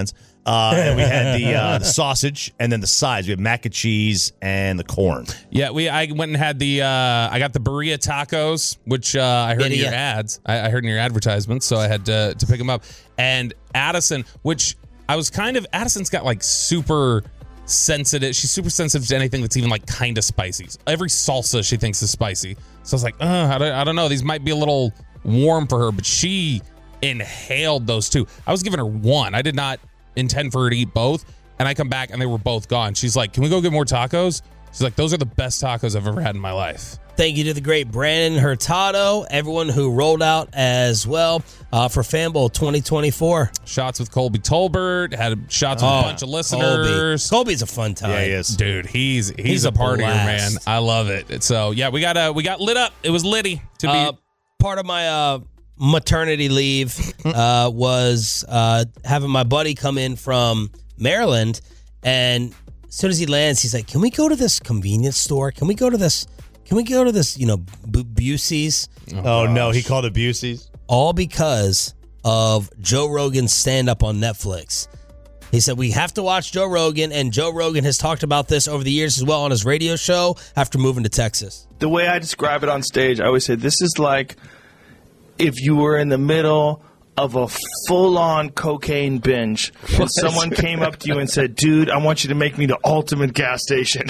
Uh, and we had the, uh, the sausage, and then the sides. We have mac and cheese and the corn. Yeah, we. I went and had the. Uh, I got the burrito tacos, which uh, I heard Yeah, in your yeah. ads. I, I heard in your advertisements, so I had to, to pick them up. And Addison, which I was kind of. Addison's got like super sensitive. She's super sensitive to anything that's even like kind of spicy. Every salsa she thinks is spicy. So I was like, uh, I don't, I don't know. These might be a little warm for her, but she inhaled those two. I was giving her one. I did not intend for her to eat both, and I come back and they were both gone. She's like, can we go get more tacos? She's like, those are the best tacos I've ever had in my life. Thank you to the great Brandon Hurtado, everyone who rolled out as well uh, for Fanbowl twenty twenty-four. Shots with Colby Tolbert, had shots with Oh, a bunch of listeners. Colby. Colby's a fun time. Yeah, he is. Dude, he's he's, He's a, a partier, blast. man. I love it. So yeah, we got uh, we got lit up. It was litty to Uh, be. part of my uh, maternity leave uh, was uh, having my buddy come in from Maryland, and as soon as he lands, he's like, "Can we go to this convenience store? Can we go to this? Can we go to this? You know, B- Busey's?" Oh, no, he called it Busey's? All because of Joe Rogan's stand-up on Netflix. He said, we have to watch Joe Rogan, and Joe Rogan has talked about this over the years as well on his radio show after moving to Texas. The way I describe it on stage, I always say this is like if you were in the middle of a full-on cocaine binge and someone came up to you and said, dude, I want you to make me the ultimate gas station.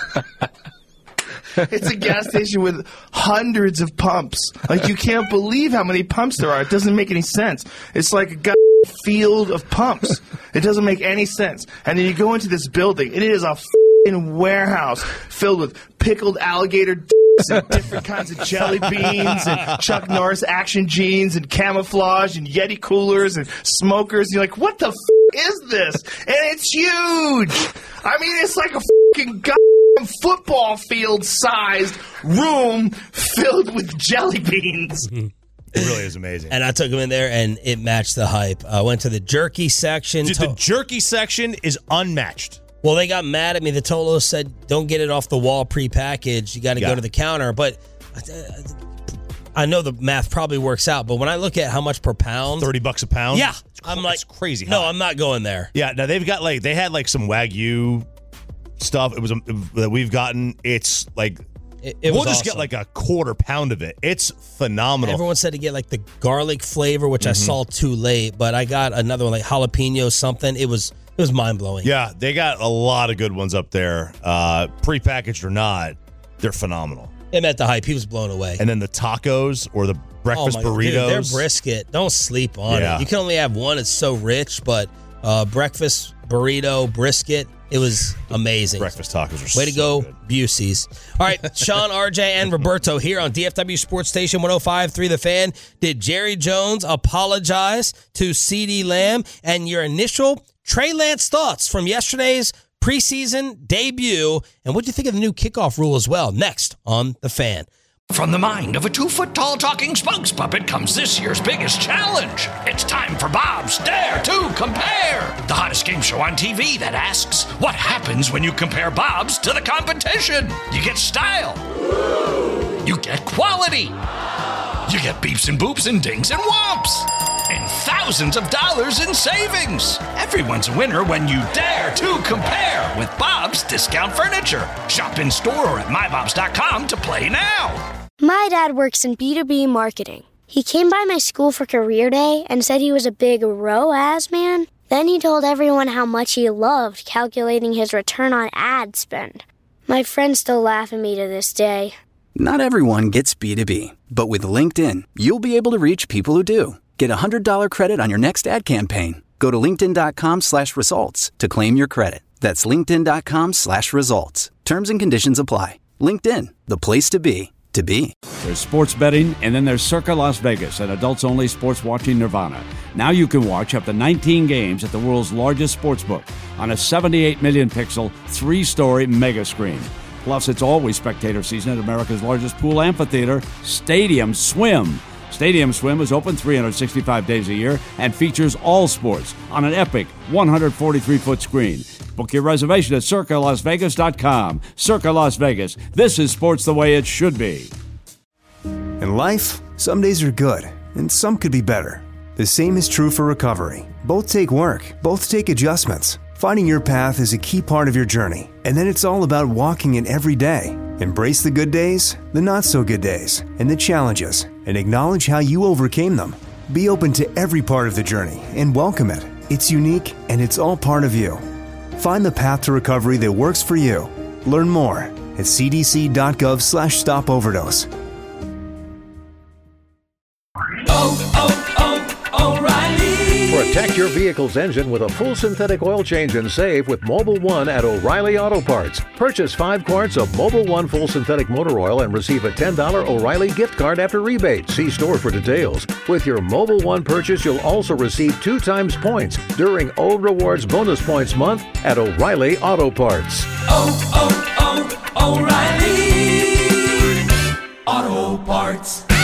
It's a gas station with hundreds of pumps. Like, you can't believe how many pumps there are. It doesn't make any sense. It's like a god field of pumps. It doesn't make any sense. And then you go into this building, and it is a f***ing warehouse filled with pickled alligator d***s and different kinds of jelly beans and Chuck Norris action jeans and camouflage and Yeti coolers and smokers. You're like, what the f*** is this? And it's huge. I mean, it's like a f***ing god football field sized room filled with jelly beans. It really is amazing. And I took him in there, and it matched the hype. I went to the jerky section. Dude, To- the jerky section is unmatched. well, they got mad at me. The Tolos said, don't get it off the wall prepackaged. You got to Yeah. go to the counter. But I know the math probably works out. But when I look at how much per pound. thirty bucks a pound? Yeah. It's cr- I'm like, it's crazy. no, high. I'm not going there. Yeah, now they've got like, they had like some Wagyu stuff. It was um, that we've gotten. It's like, It, it we'll was just get awesome. like a quarter pound of it. It's phenomenal. Everyone said to get like the garlic flavor, which I Mhm. saw too late. But I got another one, like jalapeno something. It was it was mind blowing. Yeah, they got a lot of good ones up there. Uh, prepackaged or not, they're phenomenal. It met the hype. He was blown away. And then the tacos or the breakfast oh my, burritos. Dude, their brisket. Don't sleep on Yeah. it. You can only have one. It's so rich, but uh, breakfast burrito brisket. It was amazing. Breakfast tacos are Way to so go, good. Busey's. All right, Sean, R J, and Roberto here on D F W Sports Station one oh five point three The Fan. Did Jerry Jones apologize to CeeDee Lamb? And your initial Trey Lance thoughts from yesterday's preseason debut. And what do you think of the new kickoff rule as well? Next on The Fan. From the mind of a two-foot-tall talking spokes puppet comes this year's biggest challenge. It's time for Bob's Dare to Compare, the hottest game show on T V that asks, what happens when you compare Bob's to the competition? You get style. You get quality. You get beeps and boops and dings and whomps. And thousands of dollars in savings. Everyone's a winner when you dare to compare with Bob's Discount Furniture. Shop in store or at my bobs dot com to play now. My dad works in B two B marketing. He came by my school for career day and said he was a big R O A S man. Then he told everyone how much he loved calculating his return on ad spend. My friends still laugh at me to this day. Not everyone gets B two B, but with LinkedIn, you'll be able to reach people who do. Get a one hundred dollars credit on your next ad campaign. Go to linkedin.com slash results to claim your credit. That's linkedin.com slash results. Terms and conditions apply. LinkedIn, the place to be, to be. There's sports betting, and then there's Circa Las Vegas, an adults-only sports watching nirvana. Now you can watch up to nineteen games at the world's largest sportsbook on a seventy-eight million pixel, three-story mega screen. Plus, it's always spectator season at America's largest pool amphitheater, Stadium Swim. Stadium Swim is open three hundred sixty-five days a year and features all sports on an epic one hundred forty-three foot screen. Book your reservation at circa las vegas dot com. Circa Las Vegas. This is sports the way it should be. In life, some days are good, and some could be better. The same is true for recovery. Both take work, both take adjustments. Finding your path is a key part of your journey, and then it's all about walking it every day. Embrace the good days, the not so good days, and the challenges, and acknowledge how you overcame them. Be open to every part of the journey and welcome it. It's unique and it's all part of you. Find the path to recovery that works for you. Learn more at c d c dot gov slash stop overdose. Oh, oh, oh, O'Reilly. Protect your vehicle's engine with a full synthetic oil change and save with Mobile One at O'Reilly Auto Parts. Purchase five quarts of Mobile One full synthetic motor oil and receive a ten dollars O'Reilly gift card after rebate. See store for details. With your Mobile One purchase, you'll also receive two times points during O Rewards Bonus Points Month at O'Reilly Auto Parts. Oh, oh, oh, O'Reilly Auto Parts.